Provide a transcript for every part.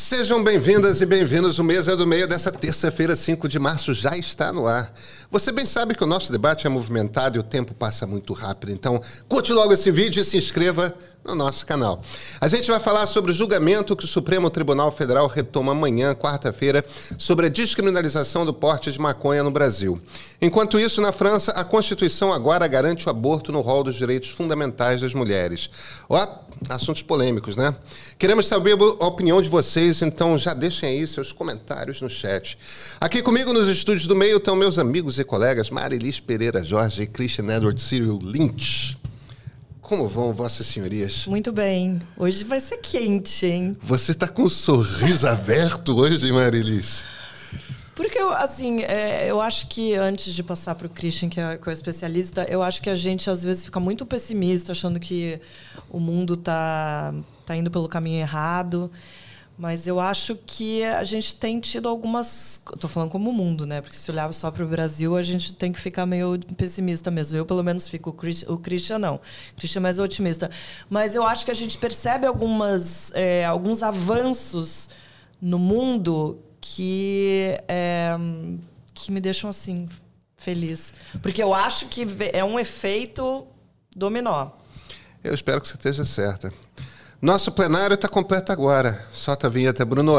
Sejam bem-vindas e bem-vindos. O Mesa do Meio dessa terça-feira, 5 de março, já está no ar. Você bem sabe que o nosso debate é movimentado e o tempo passa muito rápido. Então, curte logo esse vídeo e se inscreva no nosso canal. A gente vai falar sobre o julgamento que o Supremo Tribunal Federal retoma amanhã, quarta-feira, sobre a descriminalização do porte de maconha no Brasil. Enquanto isso, na França, a Constituição agora garante o aborto no rol dos direitos fundamentais das mulheres. Ó, assuntos polêmicos, né? Queremos saber a opinião de vocês, então já deixem aí seus comentários no chat. Aqui comigo nos estúdios do Meio estão meus amigos e colegas Marilis Pereira Jorge e Christian Edward Cyril Lynch. Como vão, vossas senhorias? Muito bem. Hoje vai ser quente, hein? Você está com um sorriso aberto hoje, Marilis? Porque, eu acho que antes de passar para o Christian, que é o especialista, eu acho que a gente, às vezes, fica muito pessimista, achando que o mundo tá indo pelo caminho errado. Mas eu acho que a gente tem tido algumas... Estou falando como o mundo, né? Porque se olhar só para o Brasil, a gente tem que ficar meio pessimista mesmo. Eu, pelo menos, fico. O Christian, não. O Christian é mais otimista. Mas eu acho que a gente percebe alguns avanços no mundo que me deixam, assim, feliz. Porque eu acho que é um efeito dominó. Eu espero que você esteja certa. Nosso plenário está completo agora. Solta a vinheta, Bruno.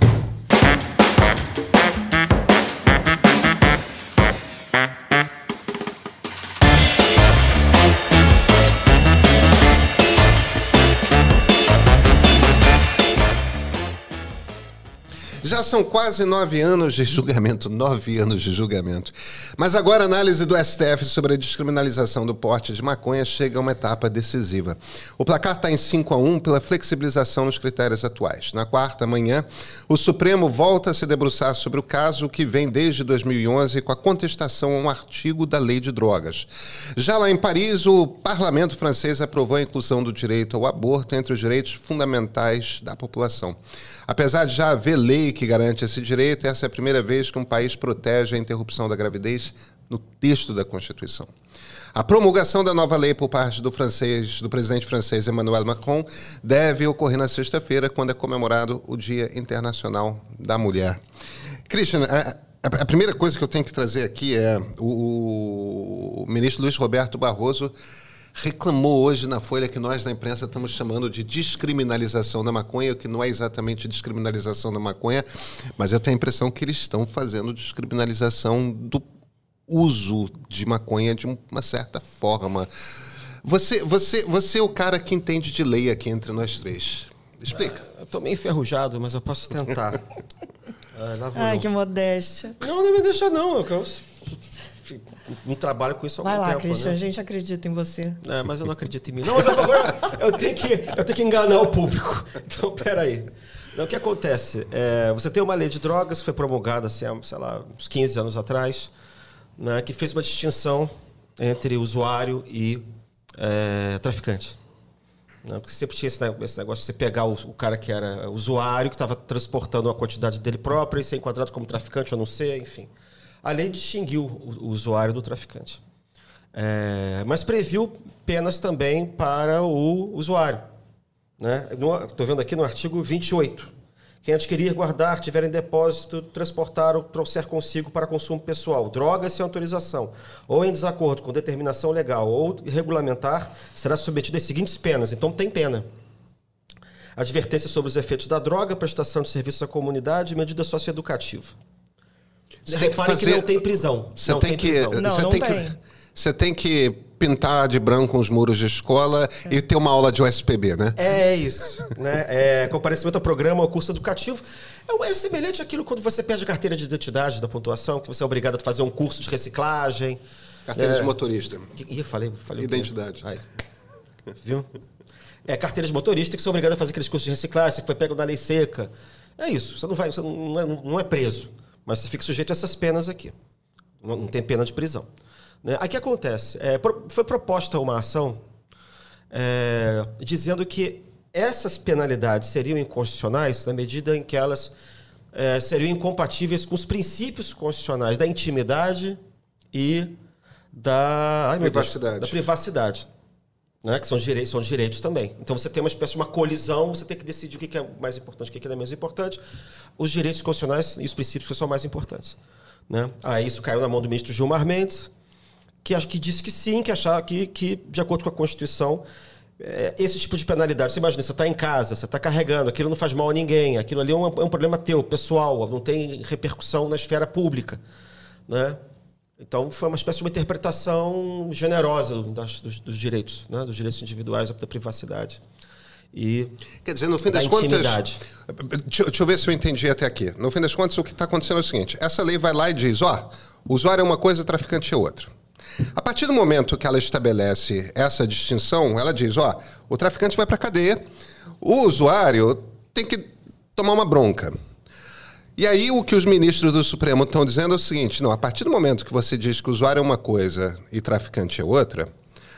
Já são quase 9 anos de julgamento, 9 anos de julgamento. Mas agora a análise do STF sobre a descriminalização do porte de maconha chega a uma etapa decisiva. O placar está em 5-1 pela flexibilização nos critérios atuais. Na quarta manhã, o Supremo volta a se debruçar sobre o caso que vem desde 2011 com a contestação a um artigo da Lei de Drogas. Já lá em Paris, o parlamento francês aprovou a inclusão do direito ao aborto entre os direitos fundamentais da população. Apesar de já haver lei que garante esse direito, essa é a primeira vez que um país protege a interrupção da gravidez no texto da Constituição. A promulgação da nova lei por parte do presidente francês Emmanuel Macron deve ocorrer na sexta-feira, quando é comemorado o Dia Internacional da Mulher. Christian, a primeira coisa que eu tenho que trazer aqui é o ministro Luiz Roberto Barroso reclamou hoje na Folha que nós, da imprensa, estamos chamando de descriminalização da maconha, que não é exatamente descriminalização da maconha, mas eu tenho a impressão que eles estão fazendo descriminalização do uso de maconha de uma certa forma. Você é o cara que entende de lei aqui entre nós três. Explica. Eu estou meio enferrujado, mas eu posso tentar. Ai, que modéstia. Não me deixa não. Eu não trabalho com isso há algum tempo. Vai lá, Christian, né? A gente acredita em você. Mas eu não acredito em mim. Não, mas agora eu tenho que enganar o público. Então, peraí. Não, o que acontece? Você tem uma lei de drogas que foi promulgada, assim, sei lá, uns 15 anos atrás, né, que fez uma distinção entre usuário e traficante. Né, porque sempre tinha esse negócio de você pegar o cara que era usuário, que estava transportando a quantidade dele própria e ser enquadrado como traficante ou não ser, enfim. A lei distinguiu o usuário do traficante. Mas previu penas também para o usuário. Né? Estou vendo aqui no artigo 28. Quem adquirir, guardar, tiver em depósito, transportar ou trouxer consigo para consumo pessoal, drogas sem autorização, ou em desacordo com determinação legal ou regulamentar, será submetido às seguintes penas. Então, tem pena. Advertência sobre os efeitos da droga, prestação de serviço à comunidade e medida socioeducativa. Repare que não tem prisão. Você tem que pintar de branco os muros de escola e ter uma aula de USPB, né? É isso. Né? Comparecimento ao programa, ao curso educativo. É semelhante àquilo quando você perde a carteira de identidade da pontuação, que você é obrigado a fazer um curso de reciclagem. Carteira de motorista. Falei identidade. Viu? Carteira de motorista, que você é obrigado a fazer aqueles cursos de reciclagem, você foi pego na lei seca. É isso. Você não é preso. Mas você fica sujeito a essas penas aqui. Não tem pena de prisão. Aí o que acontece? Foi proposta uma ação dizendo que essas penalidades seriam inconstitucionais na medida em que elas seriam incompatíveis com os princípios constitucionais da intimidade e da privacidade. né? Que são direitos também. Então você tem uma espécie de uma colisão, você tem que decidir o que é mais importante, o que é menos importante. Os direitos constitucionais e os princípios são mais importantes. Né? Aí isso caiu na mão do ministro Gilmar Mendes, que disse que sim, que achava que de acordo com a Constituição, esse tipo de penalidade, você imagina, você está em casa, você está carregando, aquilo não faz mal a ninguém, aquilo ali é um problema teu, pessoal, não tem repercussão na esfera pública. Né? Então, foi uma espécie de uma interpretação generosa dos direitos, né? Dos direitos individuais, da privacidade. E quer dizer, no fim das contas... Deixa eu ver se eu entendi até aqui. No fim das contas, o que está acontecendo é o seguinte, essa lei vai lá e diz, o usuário é uma coisa, traficante é outra. A partir do momento que ela estabelece essa distinção, ela diz, o traficante vai para a cadeia, o usuário tem que tomar uma bronca. E aí o que os ministros do Supremo estão dizendo é o seguinte, não, a partir do momento que você diz que o usuário é uma coisa e traficante é outra,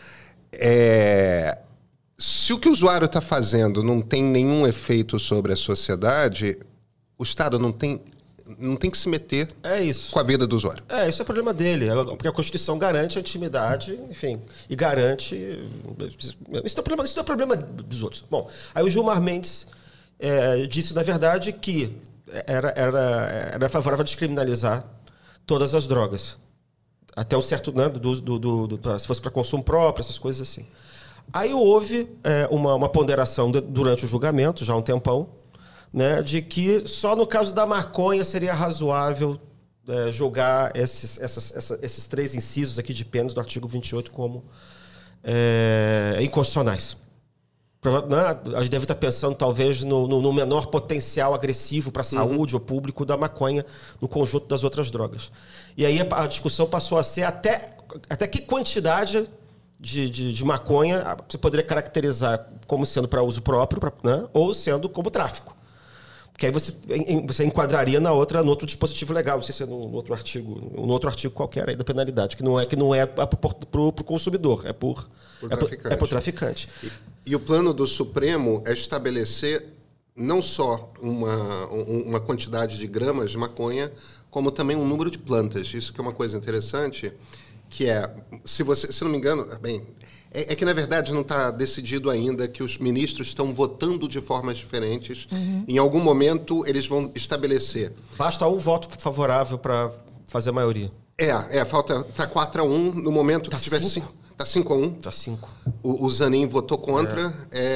se o que o usuário está fazendo não tem nenhum efeito sobre a sociedade, o Estado não tem que se meter com a vida do usuário. Isso é problema dele, porque a Constituição garante a intimidade, enfim, e garante... Isso não é problema dos outros. Bom, aí o Gilmar Mendes disse, na verdade, que era favorável a descriminalizar todas as drogas. Até um certo... Né, se fosse para consumo próprio, essas coisas assim. Aí houve uma ponderação durante o julgamento, já há um tempão, né, de que só no caso da maconha seria razoável julgar esses 3 incisos aqui de penas do artigo 28 como inconstitucionais. A gente deve estar pensando, talvez, no menor potencial agressivo para a saúde ou público da maconha no conjunto das outras drogas. E aí a discussão passou a ser até que quantidade de maconha você poderia caracterizar como sendo para uso próprio, né, ou sendo como tráfico. Porque aí você enquadraria no outro dispositivo legal, não sei se é no outro artigo qualquer aí da penalidade, que não é para o consumidor, é por traficante. E o plano do Supremo é estabelecer não só uma quantidade de gramas de maconha, como também um número de plantas. Isso que é uma coisa interessante, que se não me engano, é que, na verdade, não está decidido ainda, que os ministros estão votando de formas diferentes. Em algum momento, eles vão estabelecer. Basta um voto favorável para fazer a maioria. Falta... Está 4-1. No momento que tiver... Está 5-1. Está 5. O Zanin votou contra.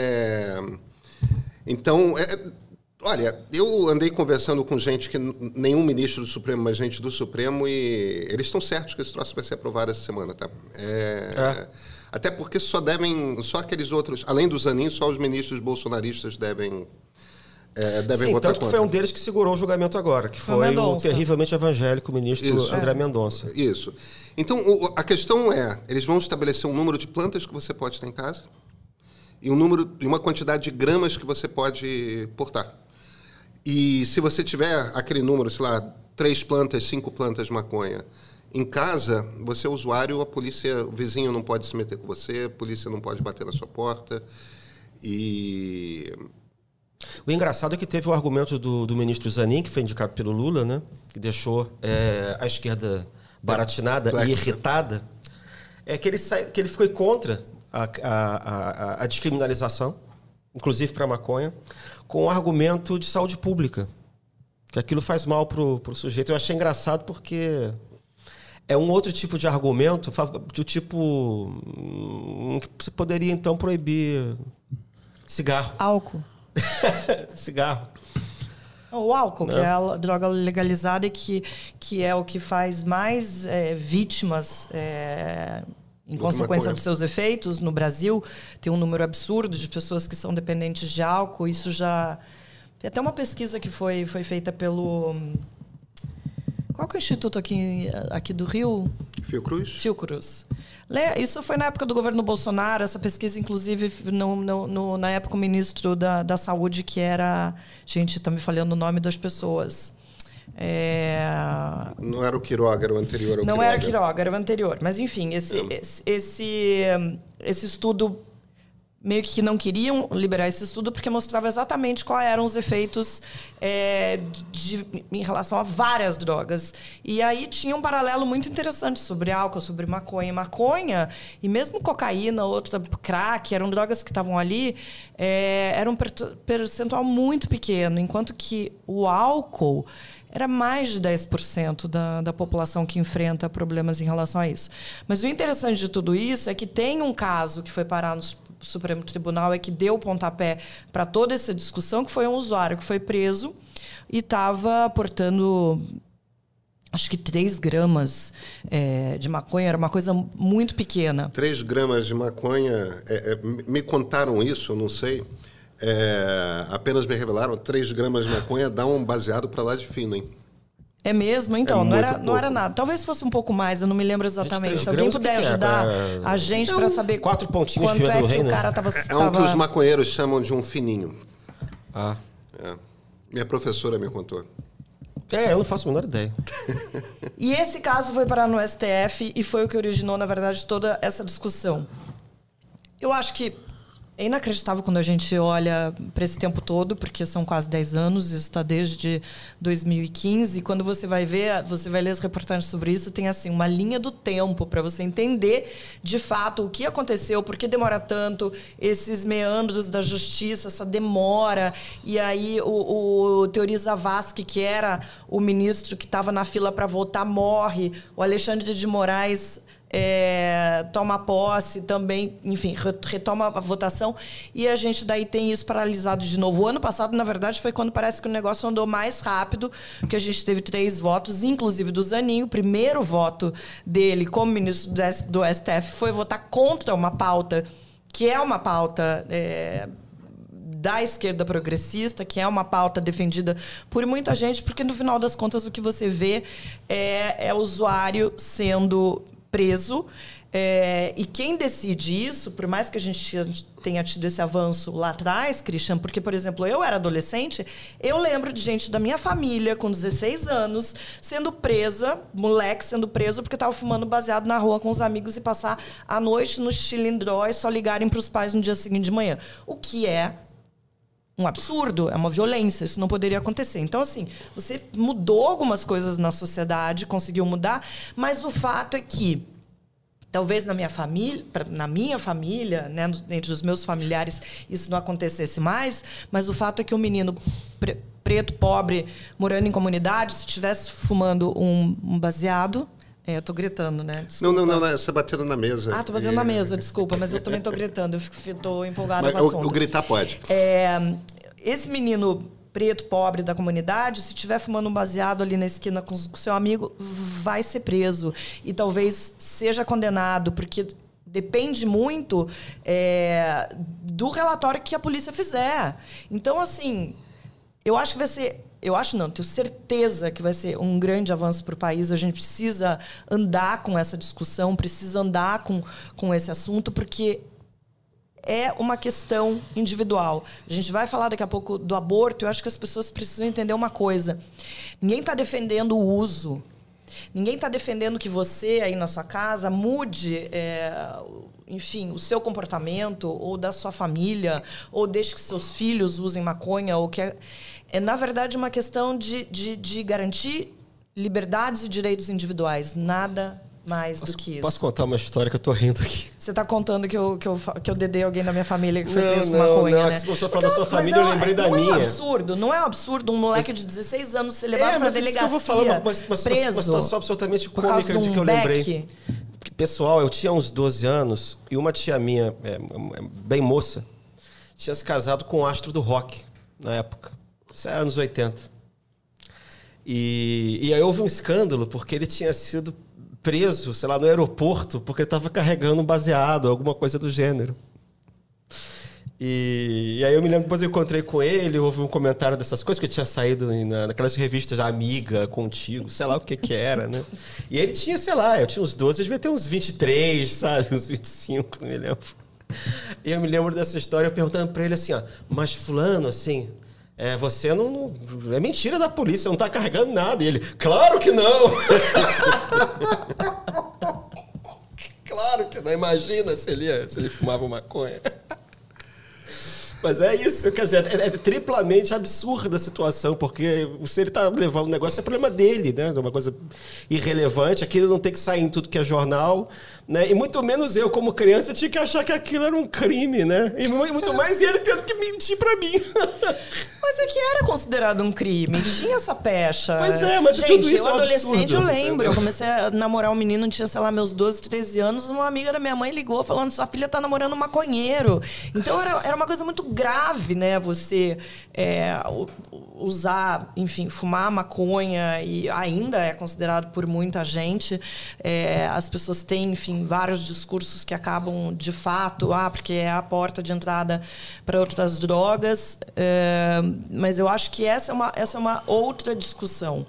Então, olha, eu andei conversando com gente que... Nenhum ministro do Supremo, mas gente do Supremo, e eles estão certos que esse troço vai ser aprovado essa semana, tá? Até porque só aqueles outros, além do Zanin, só os ministros bolsonaristas devem votar tanto que foi um deles que segurou o julgamento agora, que foi o terrivelmente evangélico ministro André Mendonça. Isso. Então, a questão eles vão estabelecer um número de plantas que você pode ter em casa e uma quantidade de gramas que você pode portar. E se você tiver aquele número, sei lá, 3 plantas, 5 plantas de maconha, em casa, você é usuário, o vizinho não pode se meter com você, a polícia não pode bater na sua porta. O engraçado é que teve o argumento do ministro Zanin, que foi indicado pelo Lula, né, que deixou a esquerda baratinada e irritada, que ele foi contra a descriminalização, inclusive para a maconha, com o argumento de saúde pública, que aquilo faz mal para o sujeito. Eu achei engraçado porque... É um outro tipo de argumento, do tipo que você poderia, então, proibir cigarro. Álcool. Cigarro. O álcool, que é a droga legalizada e que é o que faz mais vítimas em consequência dos seus efeitos no Brasil. Tem um número absurdo de pessoas que são dependentes de álcool. Isso já... Tem até uma pesquisa que foi feita pelo... Qual que é o instituto aqui do Rio? Fiocruz. Fiocruz. Isso foi na época do governo Bolsonaro. Essa pesquisa, inclusive, na época, o ministro da Saúde, que era... Gente, está me falhando o nome das pessoas. Não era o Quiroga, era o anterior. Não era o Quiroga, era o anterior. Mas, enfim, esse estudo meio que não queriam liberar esse estudo porque mostrava exatamente quais eram os efeitos em relação a várias drogas. E aí tinha um paralelo muito interessante sobre álcool, sobre maconha. Maconha, e mesmo cocaína, outra crack, eram drogas que estavam ali, era um percentual muito pequeno, enquanto que o álcool era mais de 10% da população que enfrenta problemas em relação a isso. Mas o interessante de tudo isso é que tem um caso que foi parar no Supremo Tribunal, que deu o pontapé para toda essa discussão, que foi um usuário que foi preso e estava portando, acho que 3 gramas de maconha. Era uma coisa muito pequena. 3 gramas de maconha, me contaram isso, eu não sei. Apenas me revelaram, 3 gramas de maconha dá um baseado para lá de fino, hein? É mesmo? Então, não era nada. Talvez fosse um pouco mais, eu não me lembro exatamente. Se alguém puder ajudar a gente para saber 4 pontinhos quanto é que rei, o né? cara estava... É um que os maconheiros chamam de um fininho. Ah. Minha professora me contou. Eu não faço a menor ideia. E esse caso foi parar no STF e foi o que originou, na verdade, toda essa discussão. Eu acho que é inacreditável quando a gente olha para esse tempo todo, porque são quase 10 anos, isso está desde 2015, e quando você vai ler as reportagens sobre isso, tem assim uma linha do tempo para você entender, de fato, o que aconteceu, por que demora tanto, esses meandros da justiça, essa demora. E aí o Teori Zavascki, que era o ministro que estava na fila para votar, morre. O Alexandre de Moraes toma posse também, enfim, retoma a votação, e a gente daí tem isso paralisado de novo. O ano passado, na verdade, foi quando parece que o negócio andou mais rápido, porque a gente teve 3 votos, inclusive do Zanin. O primeiro voto dele como ministro do STF foi votar contra uma pauta que é uma pauta da esquerda progressista, que é uma pauta defendida por muita gente, porque no final das contas o que você vê é o usuário sendo preso, e quem decide isso, por mais que a gente tenha tido esse avanço lá atrás, Christian, porque, por exemplo, eu era adolescente, eu lembro de gente da minha família com 16 anos sendo presa, moleque sendo preso porque estava fumando baseado na rua com os amigos e passar a noite no cilindró e só ligarem para os pais no dia seguinte de manhã. O que é um absurdo, é uma violência, isso não poderia acontecer. Então, assim, você mudou algumas coisas na sociedade, conseguiu mudar, mas o fato é que, talvez na minha família, né, entre os meus familiares, isso não acontecesse mais, mas o fato é que um menino preto, pobre, morando em comunidade, se estivesse fumando um baseado... eu tô gritando, né? Desculpa. Não, você batendo na mesa. Tô batendo na mesa, desculpa, mas eu também tô gritando, eu tô empolgada com o assunto. O gritar pode. Esse menino preto, pobre da comunidade, se estiver fumando um baseado ali na esquina com seu amigo, vai ser preso. E talvez seja condenado, porque depende muito do relatório que a polícia fizer. Então, assim, eu acho que vai ser... Eu acho não, tenho certeza que vai ser um grande avanço para o país. A gente precisa andar com essa discussão, precisa andar com esse assunto, porque é uma questão individual. A gente vai falar daqui a pouco do aborto. Eu acho que as pessoas precisam entender uma coisa. Ninguém está defendendo o uso. Ninguém está defendendo que você, aí na sua casa, mude... enfim, o seu comportamento, ou da sua família, ou deixe que seus filhos usem maconha, ou que... na verdade, uma questão de garantir liberdades e direitos individuais. Nada mais do que isso. Posso contar uma história que eu tô rindo aqui? Você está contando que eu dedei alguém da minha família que foi preso com maconha, né? Você começou a falar da sua família, eu lembrei da minha. Não é um absurdo um moleque de 16 anos ser levado para a delegacia, eu vou falar uma situação absolutamente cômica de que eu lembrei. Pessoal, eu tinha uns 12 anos e uma tia minha, bem moça, tinha se casado com um astro do rock na época. Isso é anos 80. E aí houve um escândalo porque ele tinha sido preso, sei lá, no aeroporto porque ele estava carregando um baseado, alguma coisa do gênero. E aí eu me lembro, depois eu encontrei com ele, houve um comentário dessas coisas, que tinha saído naquelas revistas Amiga, Contigo, sei lá o que era, né? E ele tinha, sei lá, eu tinha uns 12, ele devia ter uns 23, sabe? Uns 25, não me lembro. E eu me lembro dessa história, eu perguntando pra ele assim, ó, mas fulano, assim... você não... É mentira da polícia, não tá carregando nada. E ele, claro que não! Claro que não. Imagina se ele fumava maconha. Mas é isso, quer dizer, é triplamente absurda a situação, porque se ele tá levando um negócio, é problema dele, né? É uma coisa irrelevante, aquilo não tem que sair em tudo que é jornal, né? E muito menos eu, como criança, tinha que achar que aquilo era um crime, né? E muito mais ele tendo que mentir pra mim. Mas é que era considerado um crime, tinha essa pecha. Pois é, mas gente, tudo isso eu é um adolescente, absurdo. eu lembro. Eu comecei a namorar um menino, tinha, sei lá, meus 12, 13 anos, uma amiga da minha mãe ligou falando, sua filha tá namorando um maconheiro. Então era uma coisa muito grave, né? Você usar, enfim, fumar maconha, e ainda é considerado por muita gente. As pessoas têm, enfim, vários discursos que acabam, de fato, porque é a porta de entrada para outras drogas. Mas eu acho que essa é uma outra discussão.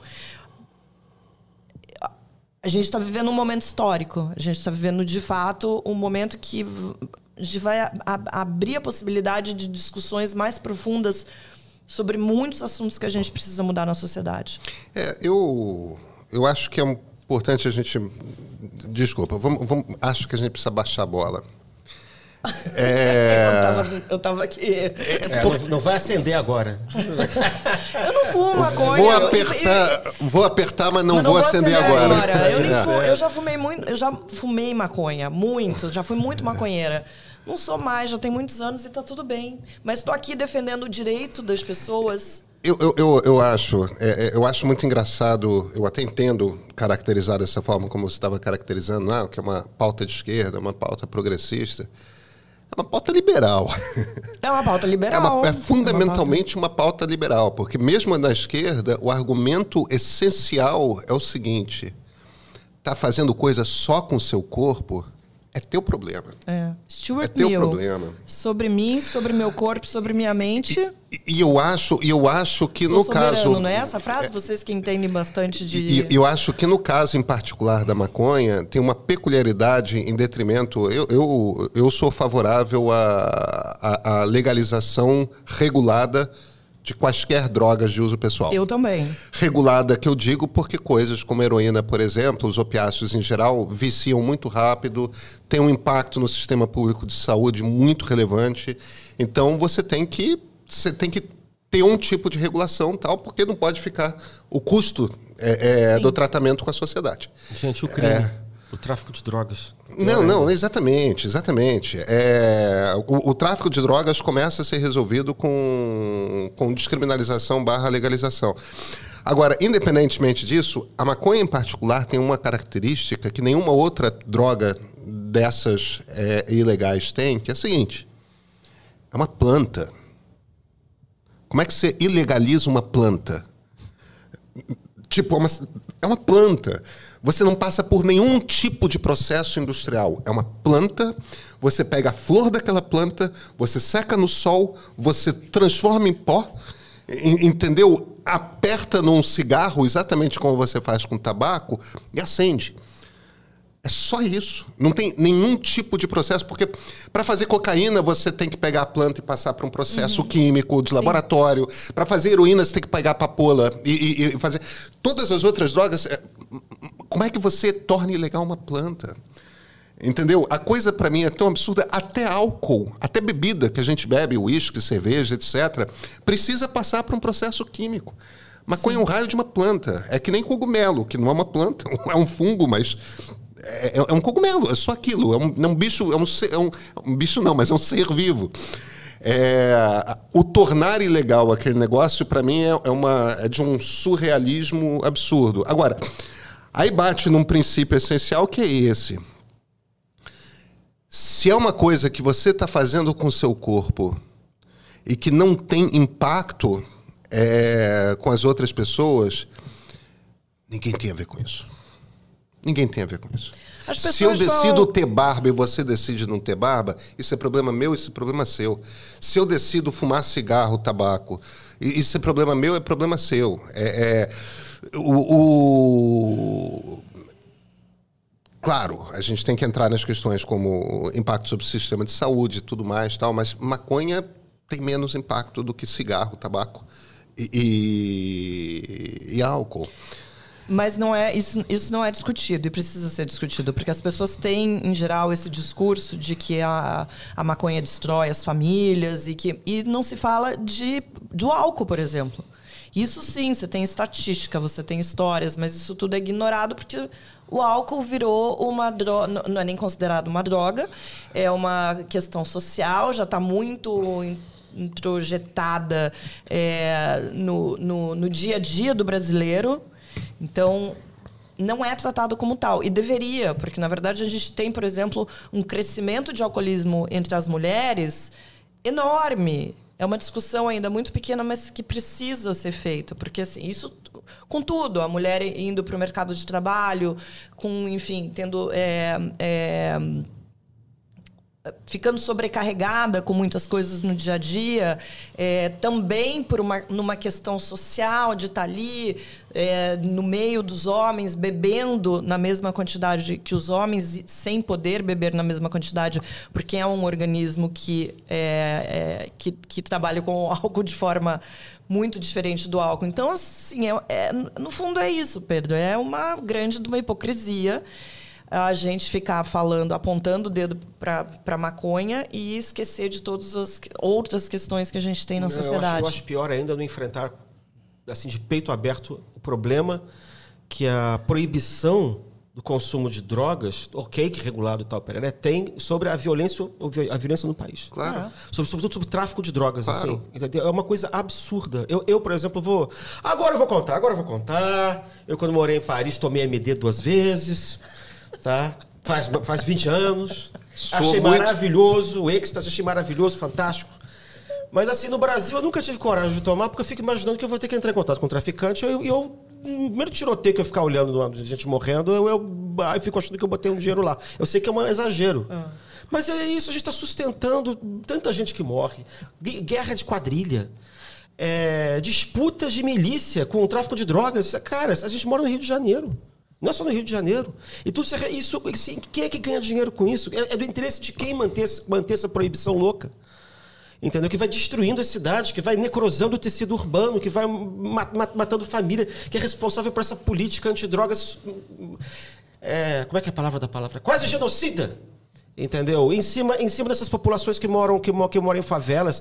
A gente está vivendo um momento histórico. A gente está vivendo, de fato, um momento que a gente vai abrir a possibilidade de discussões mais profundas sobre muitos assuntos que a gente precisa mudar na sociedade. Eu acho que é importante a gente... Desculpa, acho que a gente precisa baixar a bola. Eu tava aqui. Não vai acender agora. Eu não fumo maconha. Vou apertar, mas não vou acender agora. Eu já fumei muito, eu já fumei maconha, muito, já fui muito maconheira. Não sou mais, já tem muitos anos e tá tudo bem. Mas estou aqui defendendo o direito das pessoas. Eu acho muito engraçado, eu até entendo caracterizar dessa forma como você estava caracterizando, que é uma pauta de esquerda, uma pauta progressista. É uma pauta liberal. É uma pauta liberal. É fundamentalmente uma pauta liberal, porque mesmo na esquerda, o argumento essencial é o seguinte: tá fazendo coisa só com o seu corpo, é teu problema. Stuart teu Mill, problema. Sobre mim, sobre meu corpo, sobre minha mente. E eu acho que Sou no soberano, caso... não é essa frase? Vocês que entendem bastante de... Eu acho que no caso em particular da maconha, tem uma peculiaridade em detrimento... Eu sou favorável à legalização regulada de quaisquer drogas de uso pessoal. Eu também. Regulada, que eu digo, porque coisas como heroína, por exemplo, os opiáceos em geral, viciam muito rápido, tem um impacto no sistema público de saúde muito relevante. Então, você tem que ter um tipo de regulação, tal, porque não pode ficar o custo do tratamento com a sociedade. Gente, o crime, o tráfico de drogas. Não, exatamente. O tráfico de drogas começa a ser resolvido com descriminalização / legalização. Agora, independentemente disso, a maconha em particular tem uma característica que nenhuma outra droga dessas ilegais tem, que é a seguinte: é uma planta. Como é que você ilegaliza uma planta? Tipo, é uma planta. Você não passa por nenhum tipo de processo industrial. É uma planta, você pega a flor daquela planta, você seca no sol, você transforma em pó, entendeu? Aperta num cigarro, exatamente como você faz com tabaco, e acende. É só isso. Não tem nenhum tipo de processo, porque para fazer cocaína você tem que pegar a planta e passar por um processo químico de laboratório. Para fazer heroína você tem que pegar a papoula e fazer... Todas as outras drogas... Como é que você torna ilegal uma planta? Entendeu? A coisa para mim é tão absurda. Até álcool, até bebida que a gente bebe, uísque, cerveja, etc., precisa passar por um processo químico. Maconha é um raio de uma planta. É que nem cogumelo, que não é uma planta, é um fungo, mas... É um cogumelo, é só aquilo. É um bicho, um bicho não, mas é um ser vivo. O tornar ilegal aquele negócio, para mim, é de um surrealismo absurdo. Agora, aí bate num princípio essencial, que é esse. Se é uma coisa que você está fazendo com o seu corpo e que não tem impacto com as outras pessoas, ninguém tem a ver com isso. Ninguém tem a ver com isso. Se eu decido ter barba e você decide não ter barba, isso é problema meu, isso é problema seu. Se eu decido fumar cigarro, tabaco, isso é problema meu, é problema seu. Claro, a gente tem que entrar nas questões como impacto sobre o sistema de saúde e tudo mais, tal, mas maconha tem menos impacto do que cigarro, tabaco e álcool. Mas não é, isso não é discutido e precisa ser discutido, porque as pessoas têm, em geral, esse discurso de que a maconha destrói as famílias e não se fala do álcool, por exemplo. Isso sim, você tem estatística, você tem histórias, mas isso tudo é ignorado porque o álcool virou uma droga, não é nem considerado uma droga, é uma questão social, já está muito introjetada no dia a dia do brasileiro. Então, não é tratado como tal. E deveria, porque, na verdade, a gente tem, por exemplo, um crescimento de alcoolismo entre as mulheres enorme. É uma discussão ainda muito pequena, mas que precisa ser feita. Porque, assim, isso... Contudo, a mulher indo para o mercado de trabalho, enfim, tendo... ficando sobrecarregada com muitas coisas no dia a dia, também numa questão social de estar ali no meio dos homens, bebendo na mesma quantidade que os homens, sem poder beber na mesma quantidade, porque é um organismo que trabalha com álcool de forma muito diferente do álcool. Então, assim, no fundo é isso, Pedro. É uma grande hipocrisia a gente ficar falando, apontando o dedo para maconha e esquecer de todas as outras questões que a gente tem na sociedade. Eu acho pior ainda não enfrentar, assim, de peito aberto, o problema que a proibição do consumo de drogas, ok, que regulado e tal, tem sobre a violência no país. Claro. Sobretudo sobre o tráfico de drogas. Claro. Assim. Entendeu? É uma coisa absurda. Eu, por exemplo, Agora eu vou contar. Eu, quando morei em Paris, tomei MD 2 vezes. Tá? Faz 20 anos. Achei maravilhoso. O êxtase, achei maravilhoso, fantástico. Mas, assim, no Brasil, eu nunca tive coragem de tomar, porque eu fico imaginando que eu vou ter que entrar em contato com o traficante. No primeiro tiroteio que eu ficar olhando gente morrendo, eu fico achando que eu botei um dinheiro lá. Eu sei que é um exagero. Mas é isso, a gente está sustentando tanta gente que morre. Guerra de quadrilha. Disputas de milícia com o tráfico de drogas. Cara, a gente mora no Rio de Janeiro. Não é só no Rio de Janeiro. E tudo isso, quem é que ganha dinheiro com isso? É do interesse de quem manter essa proibição louca. Entendeu? Que vai destruindo as cidades, que vai necrosando o tecido urbano, que vai matando família, que é responsável por essa política antidrogas. Como é que é a palavra da palavra? Quase genocida. Entendeu? Em cima dessas populações que moram em favelas,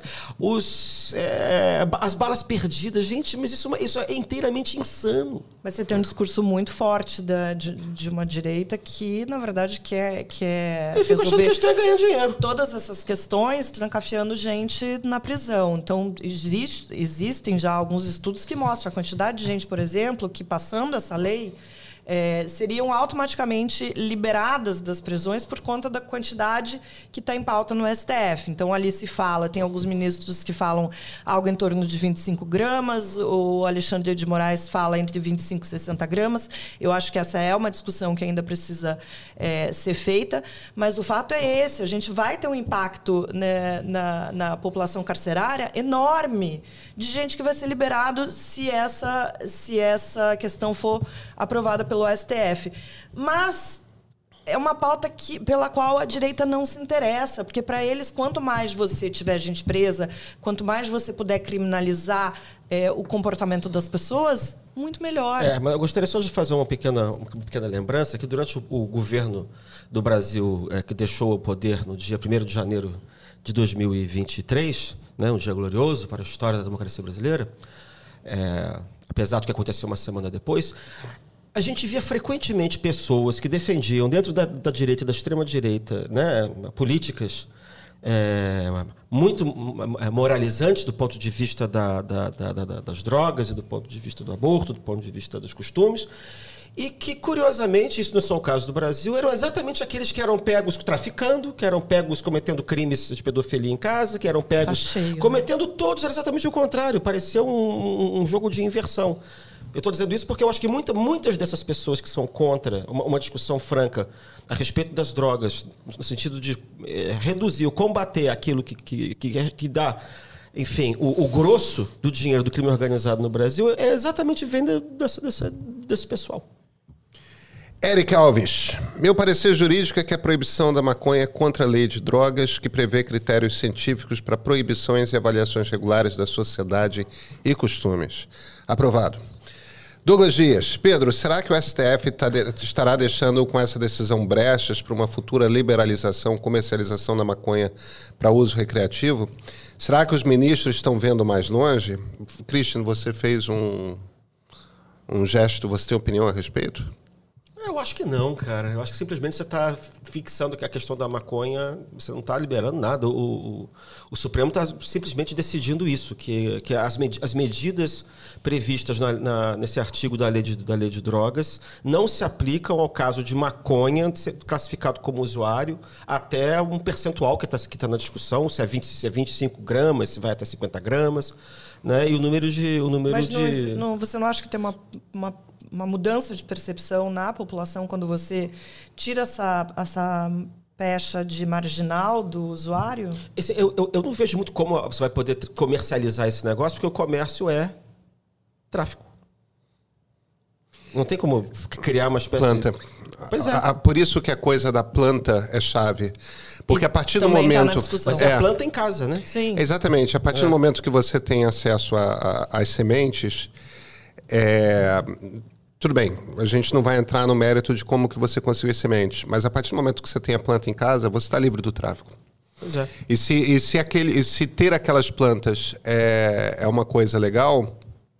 as balas perdidas, gente, mas isso é inteiramente insano. Mas você tem um discurso muito forte de uma direita que, na verdade, quer eu fico achando que eles estão ganhando dinheiro. Todas essas questões, trancafiando gente na prisão. Então, existem já alguns estudos que mostram a quantidade de gente, por exemplo, que passando essa lei, seriam automaticamente liberadas das prisões por conta da quantidade que está em pauta no STF. Então, ali se fala, tem alguns ministros que falam algo em torno de 25 gramas, o Alexandre de Moraes fala entre 25 e 60 gramas. Eu acho que essa é uma discussão que ainda precisa ser feita, mas o fato é esse, a gente vai ter um impacto, né, na população carcerária enorme, de gente que vai ser liberado se essa questão for aprovada pelo STF. Mas é uma pauta pela qual a direita não se interessa, porque para eles, quanto mais você tiver gente presa, quanto mais você puder criminalizar o comportamento das pessoas, muito melhor. Mas eu gostaria só de fazer uma pequena lembrança, que durante o governo do Brasil, que deixou o poder no dia 1º de janeiro de 2023, né, um dia glorioso para a história da democracia brasileira, apesar do que aconteceu uma semana depois, a gente via frequentemente pessoas que defendiam, dentro da direita e da extrema-direita, né, políticas muito moralizantes do ponto de vista das drogas e do ponto de vista do aborto, do ponto de vista dos costumes, e que, curiosamente, isso não são casos do Brasil, eram exatamente aqueles que eram pegos traficando, que eram pegos cometendo crimes de pedofilia em casa, que eram pegos cometendo todos, era exatamente o contrário, parecia um jogo de inversão. Eu estou dizendo isso porque eu acho que muitas dessas pessoas que são contra uma discussão franca a respeito das drogas, no sentido de reduzir ou combater aquilo que dá, enfim, o grosso do dinheiro do crime organizado no Brasil, exatamente vem desse pessoal. Eric Alves, meu parecer jurídico é que a proibição da maconha é contra a lei de drogas, que prevê critérios científicos para proibições e avaliações regulares da sociedade e costumes. Aprovado. Douglas Dias. Pedro, será que o STF estará deixando com essa decisão brechas para uma futura liberalização, comercialização da maconha para uso recreativo? Será que os ministros estão vendo mais longe? Christian, você fez um gesto, você tem opinião a respeito? Eu acho que não, cara. Eu acho que simplesmente você está fixando que a questão da maconha, você não está liberando nada. O Supremo está simplesmente decidindo isso, que as medidas previstas nesse artigo da lei de drogas não se aplicam ao caso de maconha ser classificado como usuário até um percentual que está na discussão, se é 25 gramas, se vai até 50 gramas, né? E o número de... Mas você não acha que tem uma mudança de percepção na população quando você tira essa pecha de marginal do usuário? Eu não vejo muito como você vai poder comercializar esse negócio, porque o comércio é tráfico. Não tem como criar uma espécie planta. Pois é. Por isso que a coisa da planta é chave. Porque a partir do momento... Mas é a planta em casa, né? Sim. Exatamente. A partir do momento que você tem acesso às sementes... Tudo bem, a gente não vai entrar no mérito de como que você conseguiu as sementes, mas a partir do momento que você tem a planta em casa, você está livre do tráfico. Pois é. E se ter aquelas plantas é uma coisa legal...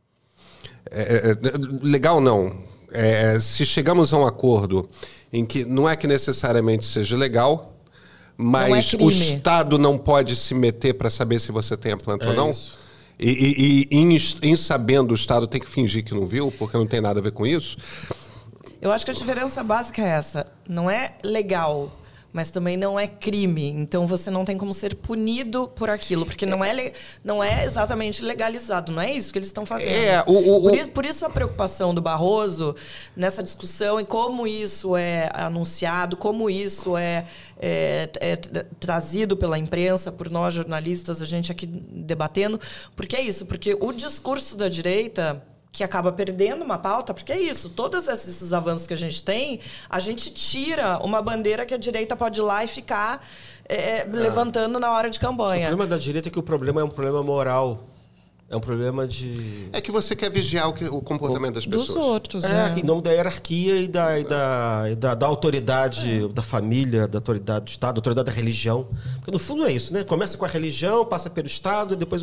legal não. Se chegamos a um acordo em que não é que necessariamente seja legal, mas o Estado não pode se meter para saber se você tem a planta ou não... Isso. E em sabendo, o Estado tem que fingir que não viu, porque não tem nada a ver com isso? Eu acho que a diferença básica é essa. Não é legal, mas também não é crime. Então, você não tem como ser punido por aquilo, porque não é exatamente legalizado. Não é isso que eles estão fazendo. Por isso a preocupação do Barroso nessa discussão e como isso é anunciado, como isso é trazido pela imprensa, por nós jornalistas, a gente aqui debatendo. Porque é isso, porque o discurso da direita... que acaba perdendo uma pauta, porque é isso, todos esses avanços que a gente tem, a gente tira uma bandeira que a direita pode ir lá e ficar levantando na hora de campanha. O problema da direita é que o problema é um problema moral. É um problema de... É que você quer vigiar o comportamento das pessoas. Dos outros, em nome da hierarquia e da autoridade da família, da autoridade do Estado, da autoridade da religião. Porque, no fundo, é isso, né? Começa com a religião, passa pelo Estado, e depois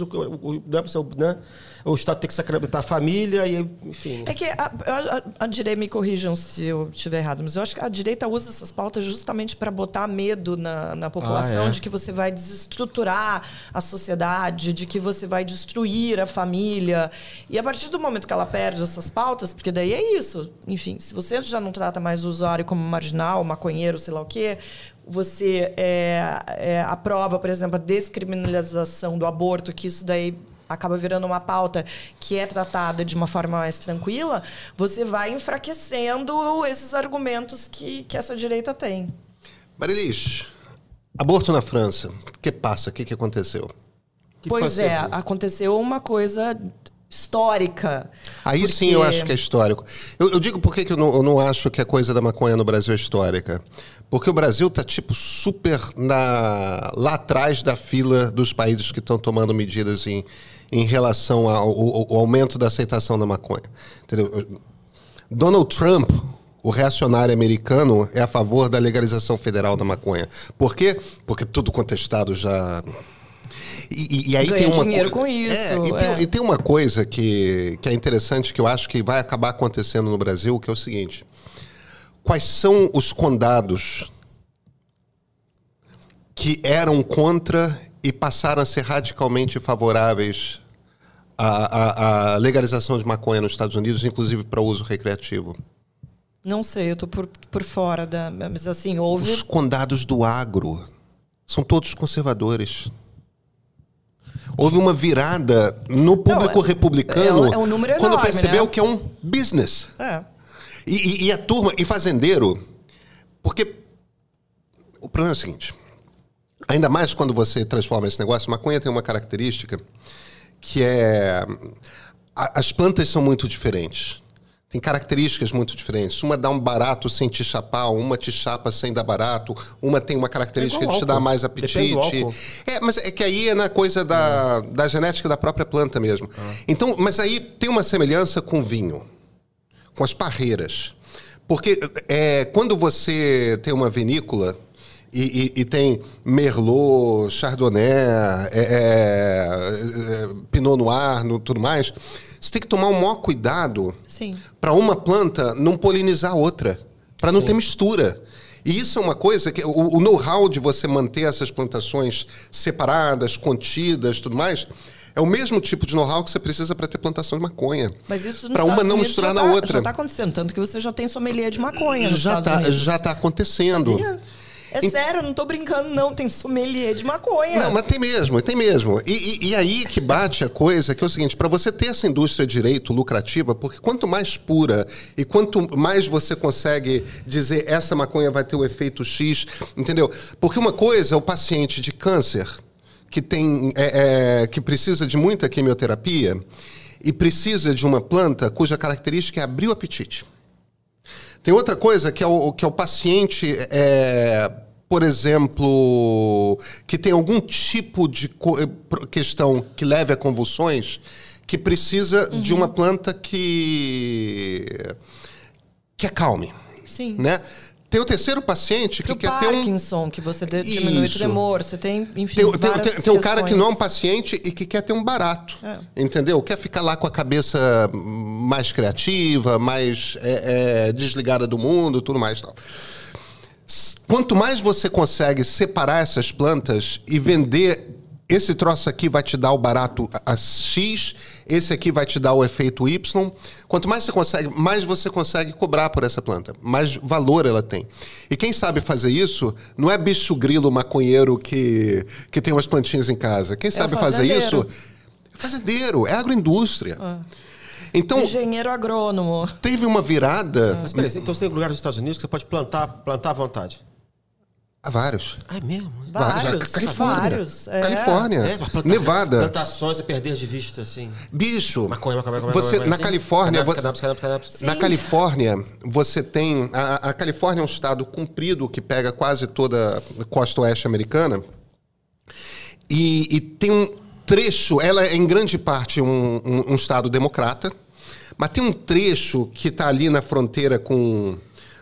o Estado tem que sacramentar a família, e enfim... É que a direita, me corrijam se eu estiver errado, mas eu acho que a direita usa essas pautas justamente para botar medo na população, de que você vai desestruturar a sociedade, de que você vai destruir a família. E a partir do momento que ela perde essas pautas, porque daí é isso. Enfim, se você já não trata mais o usuário como marginal, maconheiro, sei lá o quê, você aprova, por exemplo, a descriminalização do aborto, que isso daí acaba virando uma pauta que é tratada de uma forma mais tranquila, você vai enfraquecendo esses argumentos que essa direita tem. Marilis, aborto na França. O que passa? O que aconteceu? Aconteceu uma coisa histórica. Aí sim eu acho que é histórico. Eu digo por que eu não acho que a coisa da maconha no Brasil é histórica. Porque o Brasil está super lá atrás da fila dos países que estão tomando medidas em relação ao aumento da aceitação da maconha. Entendeu? Donald Trump, o reacionário americano, é a favor da legalização federal da maconha. Por quê? Porque tudo quanto é estado já... E aí ganha tem uma dinheiro com isso. E tem uma coisa que é interessante, que eu acho que vai acabar acontecendo no Brasil, que é o seguinte: quais são os condados que eram contra e passaram a ser radicalmente favoráveis à legalização de maconha nos Estados Unidos, inclusive para uso recreativo? Não sei, eu estou por fora mas assim, houve... Os condados do agro são todos conservadores. Houve uma virada no público republicano um número quando enorme, percebeu, né? que é um business. E a turma, e fazendeiro, porque o problema é o seguinte: ainda mais quando você transforma esse negócio, maconha tem uma característica que as plantas são muito diferentes. Tem características muito diferentes. Uma dá um barato sem te chapar, uma te chapa sem dar barato, uma tem uma característica de te dar mais apetite. Mas é que aí é na coisa da genética da própria planta mesmo. Então, mas aí tem uma semelhança com vinho. com as parreiras. Porque quando você tem uma vinícola e tem Merlot, Chardonnay, Pinot Noir, tudo mais, você tem que tomar o maior cuidado para uma planta não polinizar a outra, para não ter mistura. E isso é uma coisa que o know-how de você manter essas plantações separadas, contidas, tudo mais, é o mesmo tipo de know-how que você precisa para ter plantação de maconha. Mas isso para uma não misturar na outra. Já está acontecendo, tanto que você já tem sommelier de maconha nos Estados Unidos. Já está acontecendo. Sério, eu não tô brincando, não. Tem sommelier de maconha. Não, mas tem mesmo. E aí que bate a coisa, que é o seguinte, para você ter essa indústria de direito lucrativa, porque quanto mais pura e quanto mais você consegue dizer essa maconha vai ter o efeito X, entendeu? Porque uma coisa é o paciente de câncer que que precisa de muita quimioterapia e precisa de uma planta cuja característica é abrir o apetite. Tem outra coisa que é o paciente, por exemplo, que tem algum tipo de questão que leve a convulsões, que precisa de uma planta que acalme. Sim. Né? Tem o terceiro paciente que quer ter um... Parkinson, que você diminui o tremor. Você tem, enfim, tem um cara que não é um paciente e que quer ter um barato. Entendeu? Quer ficar lá com a cabeça mais criativa, mais desligada do mundo, tudo mais. Tal. Quanto mais você consegue separar essas plantas e vender... Esse troço aqui vai te dar o barato a X, esse aqui vai te dar o efeito Y. Quanto mais você consegue cobrar por essa planta, mais valor ela tem. E quem sabe fazer isso não é bicho grilo maconheiro que tem umas plantinhas em casa. Quem sabe fazer isso é fazendeiro, é agroindústria. Então, engenheiro agrônomo. Teve uma virada... Mas peraí, então você tem lugares dos Estados Unidos que você pode plantar à vontade? Há vários. É mesmo? Vários. Califórnia. Nevada. Plantações a perder de vista, assim. Bicho. Maconha. Na Califórnia... Cannabis. Na Califórnia, você tem... A Califórnia é um estado comprido que pega quase toda a costa oeste americana. E tem um trecho... Ela é, em grande parte, um estado democrata. Mas tem um trecho que está ali na fronteira com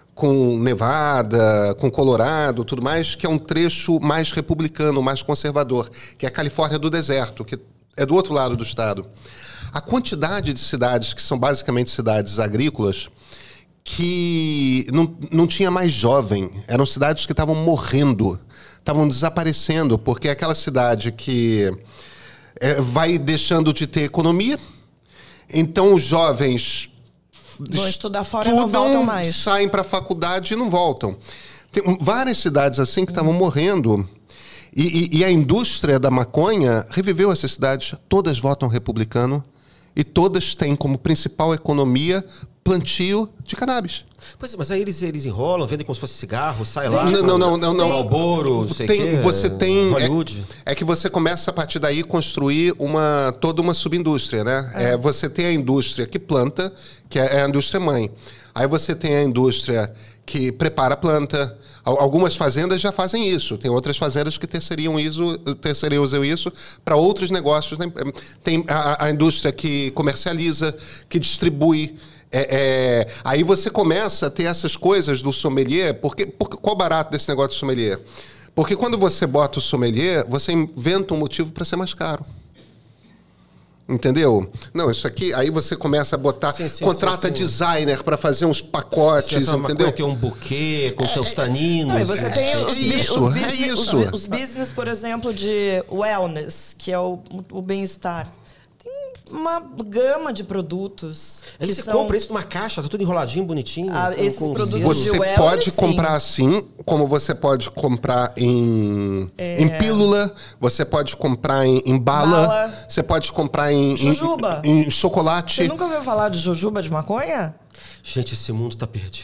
Nevada, com Colorado, tudo mais, que é um trecho mais republicano, mais conservador, que é a Califórnia do deserto, que é do outro lado do estado. A quantidade de cidades, que são basicamente cidades agrícolas, que não tinha mais jovem, eram cidades que estavam morrendo, estavam desaparecendo, porque é aquela cidade que vai deixando de ter economia, então os jovens... Vão estudar fora e não voltam mais. Saem para a faculdade e não voltam. Tem várias cidades assim que estavam morrendo. E a indústria da maconha reviveu essas cidades. Todas votam republicano e todas têm como principal economia plantio de cannabis. Pois é, mas aí eles enrolam, vendem como se fosse cigarro, sai lá. Não. Marlboro, não sei o quê. Você tem... Hollywood. É que você começa, a partir daí, construir toda uma subindústria, né? Você tem a indústria que planta, que é a indústria mãe. Aí você tem a indústria que prepara a planta. Algumas fazendas já fazem isso. Tem outras fazendas que terceirizam isso para outros negócios. Né? Tem a indústria que comercializa, que distribui... Aí você começa a ter essas coisas do sommelier, porque qual o barato desse negócio de sommelier? Porque quando você bota o sommelier, você inventa um motivo para ser mais caro. Entendeu? Não, isso aqui, aí você começa a botar, contrata designer para fazer uns pacotes, entendeu? Ter um buquê com teus taninos. Não, e você tem isso. Os business, por exemplo, de wellness, que é o bem-estar. Uma gama de produtos. Aí você compra isso numa caixa, tá tudo enroladinho, bonitinho. Esses produtos você de wellness, pode comprar assim, como você pode comprar em pílula, você pode comprar em bala, você pode comprar em chocolate. Você nunca ouviu falar de jujuba de maconha? Gente, esse mundo tá perdido.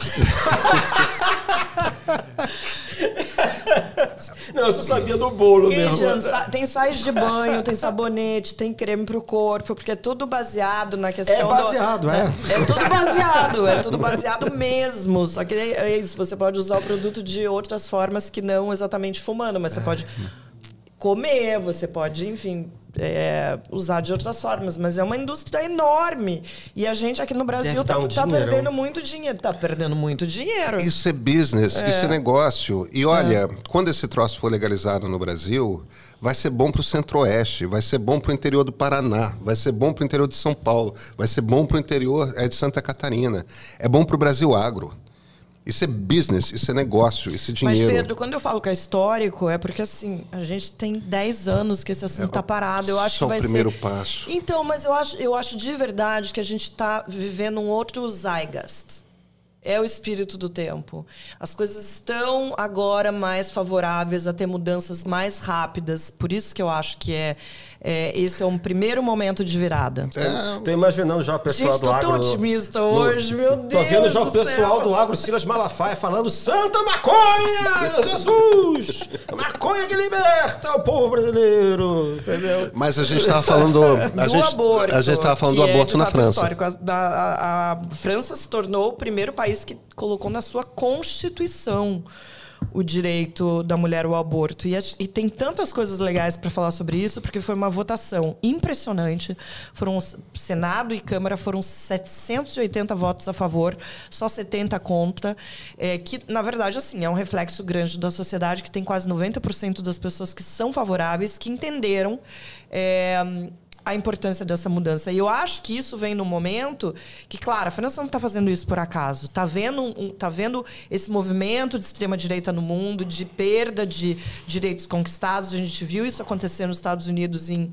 Não, eu só sabia do bolo mesmo. Tem sais de banho, tem sabonete, tem creme pro corpo, porque é tudo baseado na questão... É baseado. É tudo baseado mesmo. Só que é isso, você pode usar o produto de outras formas que não exatamente fumando, mas você pode comer, você pode, enfim... usar de outras formas, mas é uma indústria enorme. E a gente aqui no Brasil tá perdendo muito dinheiro. Tá perdendo muito dinheiro. Isso é business, isso é negócio. E olha, quando esse troço for legalizado no Brasil, vai ser bom para o Centro-Oeste, vai ser bom para o interior do Paraná, vai ser bom para o interior de São Paulo, vai ser bom para o interior de Santa Catarina. É bom para o Brasil agro. Isso é business, isso é negócio, isso é dinheiro. Mas, Pedro, quando eu falo que é histórico, é porque, assim, a gente tem 10 anos que esse assunto está parado. Eu acho que vai ser... Só o primeiro passo. Então, mas eu acho de verdade que a gente está vivendo um outro zeitgeist. É o espírito do tempo. As coisas estão agora mais favoráveis a ter mudanças mais rápidas. Por isso que eu acho que esse é um primeiro momento de virada. Tô imaginando já o pessoal do agro... Gente, tô otimista hoje, meu Deus. Tô vendo já o pessoal do agro, Silas Malafaia, falando: Santa Maconha! Jesus! Maconha que liberta o povo brasileiro! Entendeu? Mas a gente estava falando... A gente estava falando do aborto na França. A França se tornou o primeiro país que colocou na sua Constituição o direito da mulher ao aborto. E tem tantas coisas legais para falar sobre isso, porque foi uma votação impressionante. Senado e Câmara foram 780 votos a favor, só 70 contra, que, na verdade, assim, é um reflexo grande da sociedade, que tem quase 90% das pessoas que são favoráveis, que entenderam a importância dessa mudança. E eu acho que isso vem no momento que, claro, a França não está fazendo isso por acaso. Está vendo esse movimento de extrema-direita no mundo, de perda de direitos conquistados. A gente viu isso acontecer nos Estados Unidos em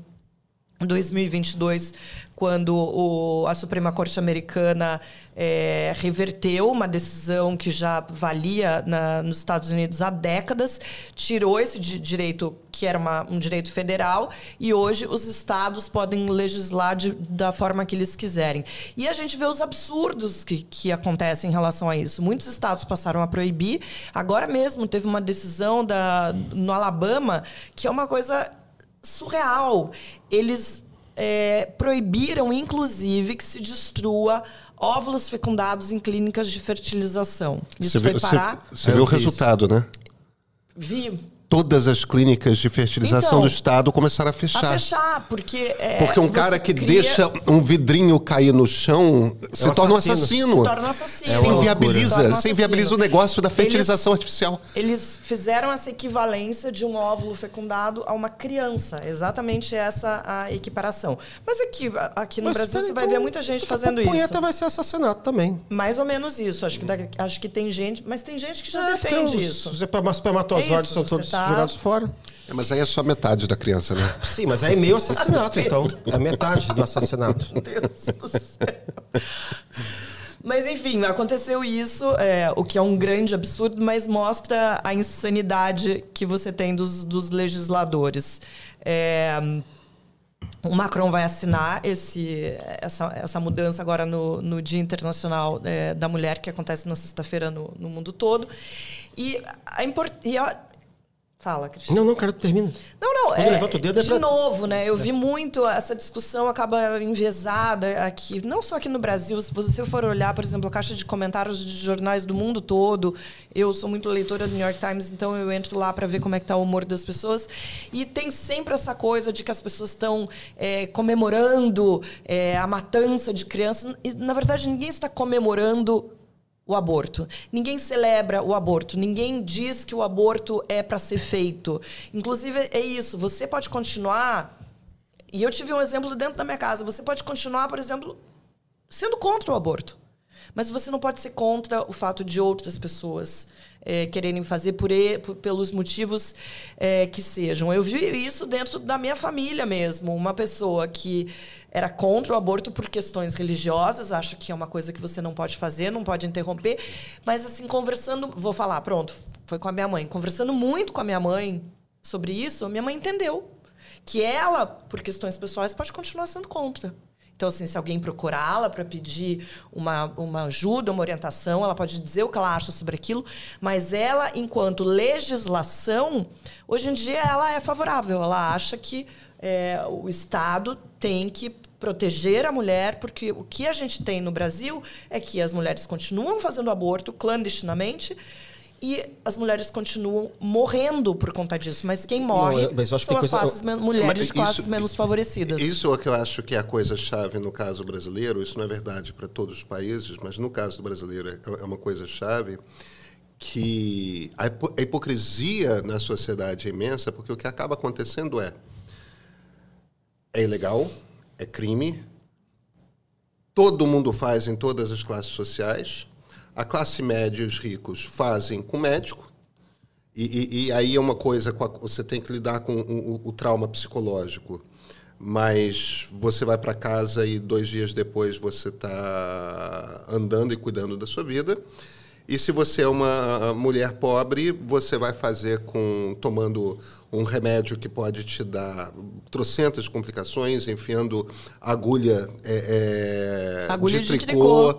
2022, quando a Suprema Corte americana reverteu uma decisão que já valia nos Estados Unidos há décadas, tirou esse direito, que era um direito federal, e hoje os estados podem legislar da forma que eles quiserem. E a gente vê os absurdos que acontecem em relação a isso. Muitos estados passaram a proibir. Agora mesmo teve uma decisão no Alabama, que é uma coisa surreal. Eles proibiram, inclusive, que se destrua óvulos fecundados em clínicas de fertilização. Isso foi parar... Você viu o resultado, né? Vi. Todas as clínicas de fertilização do estado começaram a fechar. A fechar, porque... Porque um cara que deixa um vidrinho cair no chão se torna um assassino. Se torna um assassino. Você inviabiliza o negócio da fertilização artificial. Eles fizeram essa equivalência de um óvulo fecundado a uma criança. Exatamente essa a equiparação. Mas aqui no Brasil você vai ver muita gente fazendo isso. Punheta vai ser assassinato também. Mais ou menos isso. Acho que tem gente... Mas tem gente que já defende isso. Os espermatozoides são todos jogados fora. Mas aí é só metade da criança, né? Sim, mas aí é meio assassinato, então. É metade do assassinato. Meu Deus do céu. Mas, enfim, aconteceu isso, o que é um grande absurdo, mas mostra a insanidade que você tem dos legisladores. O Macron vai assinar essa mudança agora no Dia Internacional da Mulher, que acontece na sexta-feira no mundo todo. Fala, Cristiano. Não, cara, termina. Não. Levanta o dedo, de novo, né? Eu vi muito essa discussão acaba enviesada aqui, não só aqui no Brasil. Se você for olhar, por exemplo, a caixa de comentários de jornais do mundo todo, eu sou muito leitora do New York Times, então eu entro lá para ver como é que tá o humor das pessoas. E tem sempre essa coisa de que as pessoas estão comemorando a matança de crianças. E, na verdade, ninguém está comemorando o aborto. Ninguém celebra o aborto. Ninguém diz que o aborto é para ser feito. Inclusive, é isso. Você pode continuar... E eu tive um exemplo dentro da minha casa. Você pode continuar, por exemplo, sendo contra o aborto. Mas você não pode ser contra o fato de outras pessoas quererem fazer pelos motivos que sejam. Eu vi isso dentro da minha família mesmo. Uma pessoa que era contra o aborto por questões religiosas, acha que é uma coisa que você não pode fazer, não pode interromper. Mas, assim, conversando... Vou falar, pronto, foi com a minha mãe. Conversando muito com a minha mãe sobre isso, a minha mãe entendeu que ela, por questões pessoais, pode continuar sendo contra. Então, assim, se alguém procurá-la para pedir uma ajuda, uma orientação, ela pode dizer o que ela acha sobre aquilo, mas ela, enquanto legislação, hoje em dia ela é favorável. Ela acha que o Estado tem que proteger a mulher, porque o que a gente tem no Brasil é que as mulheres continuam fazendo aborto clandestinamente e as mulheres continuam morrendo por conta disso. Mas quem morre são as mulheres de classes menos favorecidas. Isso é o que eu acho que é a coisa-chave no caso brasileiro. Isso não é verdade para todos os países, mas no caso do brasileiro é uma coisa-chave, que a hipocrisia na sociedade é imensa, porque o que acaba acontecendo é ilegal, é crime, todo mundo faz em todas as classes sociais, a classe média e os ricos fazem com médico, e aí é uma coisa, você tem que lidar com o trauma psicológico, mas você vai para casa e 2 dias depois você está andando e cuidando da sua vida. E se você é uma mulher pobre, você vai fazer tomando um remédio que pode te dar trocentas complicações, enfiando agulha de tricô.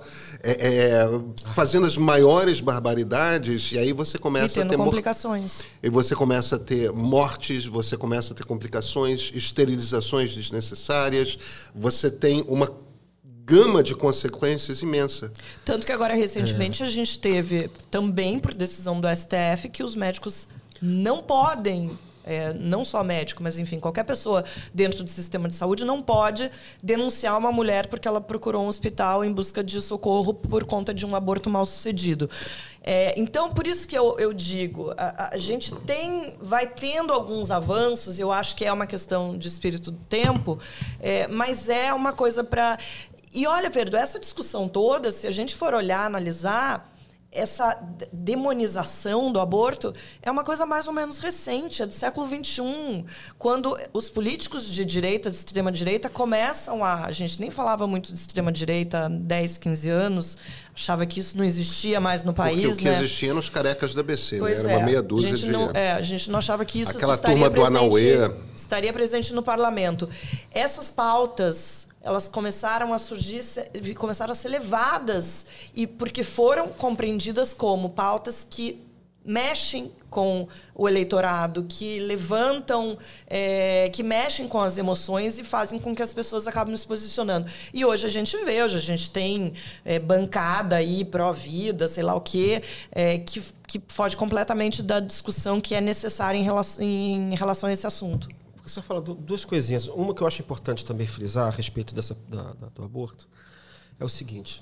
Fazendo as maiores barbaridades, e aí você começa a ter complicações. E você começa a ter mortes, você começa a ter complicações, esterilizações desnecessárias, você tem uma gama de consequências imensa. Tanto que agora, recentemente, a gente teve também, por decisão do STF, que os médicos não podem, não só médico, mas, enfim, qualquer pessoa dentro do sistema de saúde não pode denunciar uma mulher porque ela procurou um hospital em busca de socorro por conta de um aborto mal sucedido. Então, por isso que eu digo, a gente vai tendo alguns avanços, eu acho que é uma questão de espírito do tempo, mas é uma coisa para... E olha, Pedro, essa discussão toda, se a gente for olhar, analisar, essa demonização do aborto é uma coisa mais ou menos recente, é do século XXI, quando os políticos de direita, de extrema-direita, começam a gente nem falava muito de extrema-direita há 10, 15 anos, achava que isso não existia mais no país. Porque o que existia nos carecas da ABC, pois né? Era uma meia dúzia a gente não achava que isso aquela turma do Anauê estaria presente no parlamento. Essas pautas... elas começaram a surgir, começaram a ser levadas, e porque foram compreendidas como pautas que mexem com o eleitorado, que levantam, que mexem com as emoções e fazem com que as pessoas acabem se posicionando. E hoje a gente vê, hoje a gente tem bancada aí, pró-vida, sei lá o quê, que foge completamente da discussão que é necessária em relação a esse assunto. Você fala 2 coisinhas. Uma que eu acho importante também frisar a respeito do aborto é o seguinte.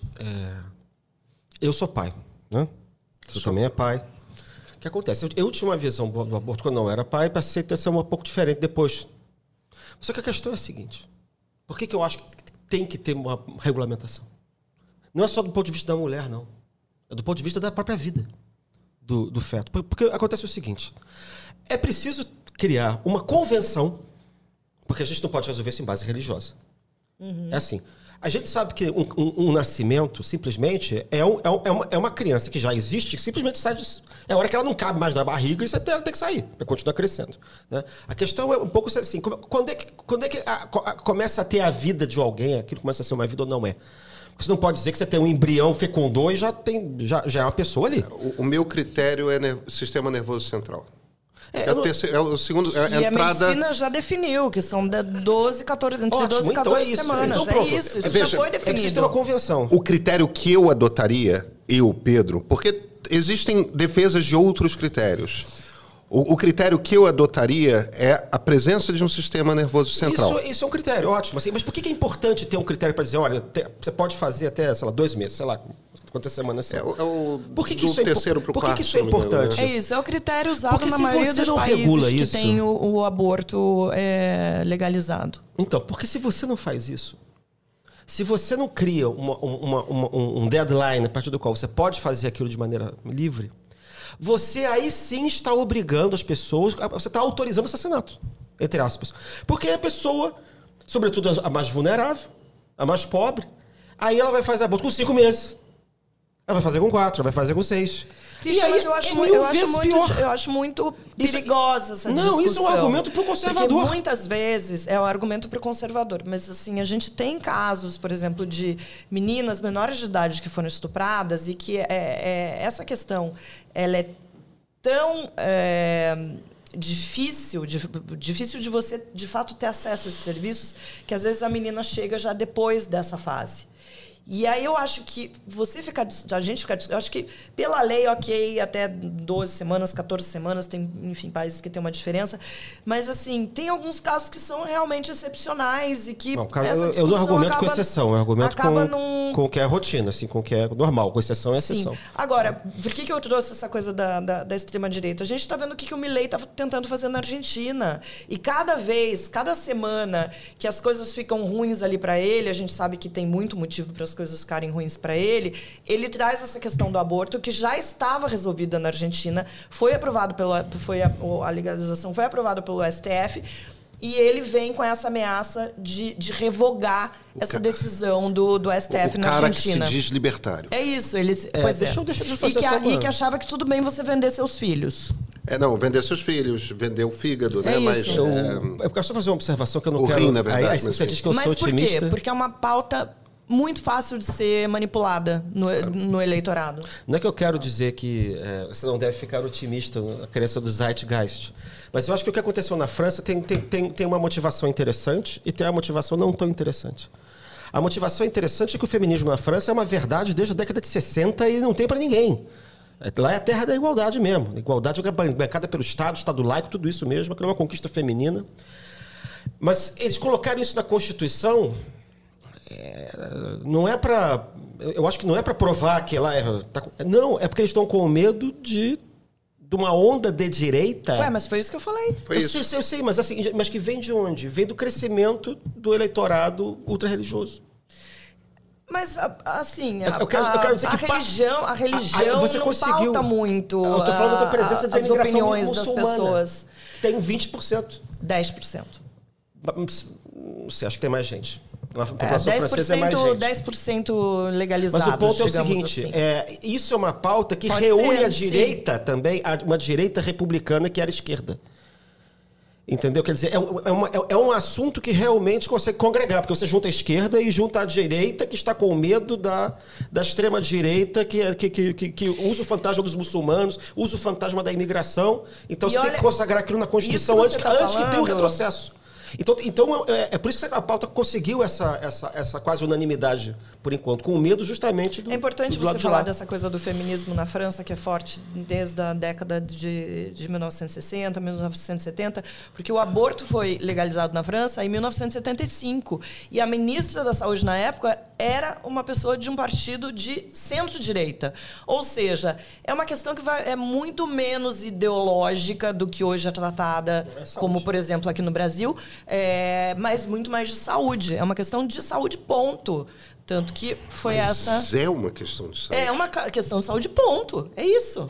Eu sou pai, né? Você também é pai. O que acontece? Eu tinha uma visão do aborto quando não era pai, passei a ser um pouco diferente depois. Só que a questão é a seguinte. Por que eu acho que tem que ter uma regulamentação? Não é só do ponto de vista da mulher, não. É do ponto de vista da própria vida do feto. Porque acontece o seguinte. É preciso criar uma convenção, porque a gente não pode resolver isso em base religiosa. Uhum. É assim, a gente sabe que um nascimento, simplesmente, é uma criança que já existe, que simplesmente sai é a hora que ela não cabe mais na barriga e você tem que sair, para continuar crescendo. Né? A questão é um pouco assim, quando é que começa a ter a vida de alguém, aquilo começa a ser uma vida ou não é? Porque você não pode dizer que você tem um embrião, fecundou e já é uma pessoa ali. O meu critério é sistema nervoso central. O segundo, e entrada... a medicina já definiu, que são entre 12 e 14 semanas. Então, isso já foi definido. Existe uma convenção. O critério que eu adotaria, Pedro, porque existem defesas de outros critérios. O critério que eu adotaria é a presença de um sistema nervoso central. Isso é um critério, ótimo. Assim, mas por que é importante ter um critério para dizer, olha, você pode fazer até, sei lá, 2 meses, sei lá, quantas semanas são? Por que isso é importante? É isso, é o critério usado na maioria dos países que tem o aborto legalizado. Então, porque se você não faz isso, se você não cria um deadline a partir do qual você pode fazer aquilo de maneira livre, você aí sim está obrigando as pessoas, você está autorizando o assassinato, entre aspas. Porque a pessoa, sobretudo a mais vulnerável, a mais pobre, aí ela vai fazer aborto com 5 meses. Ela vai fazer com 4, ela vai fazer com 6. E aí, eu acho muito perigosa essa discussão. Não, isso é um argumento para o conservador. Porque muitas vezes é um argumento para o conservador. Mas, assim, a gente tem casos, por exemplo, de meninas menores de idade que foram estupradas e que essa questão ela é tão difícil de você, de fato, ter acesso a esses serviços, que às vezes a menina chega já depois dessa fase. E aí eu acho que a gente ficar... Eu acho que pela lei, ok, até 12 semanas, 14 semanas, tem, enfim, países que tem uma diferença. Mas, assim, tem alguns casos que são realmente excepcionais e que... Não, eu não argumento com exceção, eu argumento com o que é rotina, assim, com o que é normal, com exceção é exceção. Sim. Agora, por que eu trouxe essa coisa da extrema-direita? A gente está vendo o que o Milei está tentando fazer na Argentina. E cada semana que as coisas ficam ruins ali para ele, a gente sabe que tem muito motivo para as coisas ficarem ruins para ele traz essa questão do aborto, que já estava resolvida na Argentina, foi aprovado a legalização foi aprovada pelo STF, e ele vem com essa ameaça de revogar essa decisão do STF na Argentina. O cara que se diz libertário. É isso. Deixa eu fazer e que achava que tudo bem você vender seus filhos. Não, vender seus filhos, vender o fígado, né? Mas eu quero só fazer uma observação que eu não quero... rim, na verdade. Aí você diz que eu sou otimista. Mas por quê? Porque é uma pauta muito fácil de ser manipulada no eleitorado. Não é que eu quero dizer que você não deve ficar otimista na crença do Zeitgeist. Mas eu acho que o que aconteceu na França tem uma motivação interessante e tem uma motivação não tão interessante. A motivação interessante é que o feminismo na França é uma verdade desde a década de 60 e não tem para ninguém. Lá é a terra da igualdade mesmo. A igualdade é bancada pelo Estado laico, tudo isso mesmo, aquilo é uma conquista feminina. Mas eles colocaram isso na Constituição... não é para... Eu acho que não é para provar que lá... Não, é porque eles estão com medo de uma onda de direita... Mas foi isso que eu falei. Eu sei, mas que vem de onde? Vem do crescimento do eleitorado ultra-religioso. Mas, assim, eu quero dizer que a religião você não conseguiu, pauta muito eu estou falando da presença de as opiniões das pessoas. Tem 20%. 10%. Você acha que tem mais gente? Na população francesa é mais gente. 10% legalizado. Mas o ponto é o seguinte, assim. Isso é uma pauta que Pode reúne ser, a direita também, uma direita republicana que era esquerda. Entendeu? Quer dizer, é um assunto que realmente consegue congregar, porque você junta a esquerda e junta a direita que está com medo da extrema-direita que usa o fantasma dos muçulmanos, usa o fantasma da imigração. Então você tem que consagrar aquilo na Constituição antes que tenha um retrocesso. Então é por isso que a pauta conseguiu essa quase unanimidade, por enquanto, com medo justamente do É importante do lado você de falar lá. dessa coisa do feminismo na França, que é forte desde a década de 1960, 1970, porque o aborto foi legalizado na França em 1975. E a ministra da Saúde, na época, era uma pessoa de um partido de centro-direita. Ou seja, é uma questão que é muito menos ideológica do que hoje é tratada, como, por exemplo, aqui no Brasil, mas muito mais de saúde. É uma questão de saúde, ponto. Tanto que foi Mas é uma questão de saúde. É uma questão de saúde, ponto. É isso.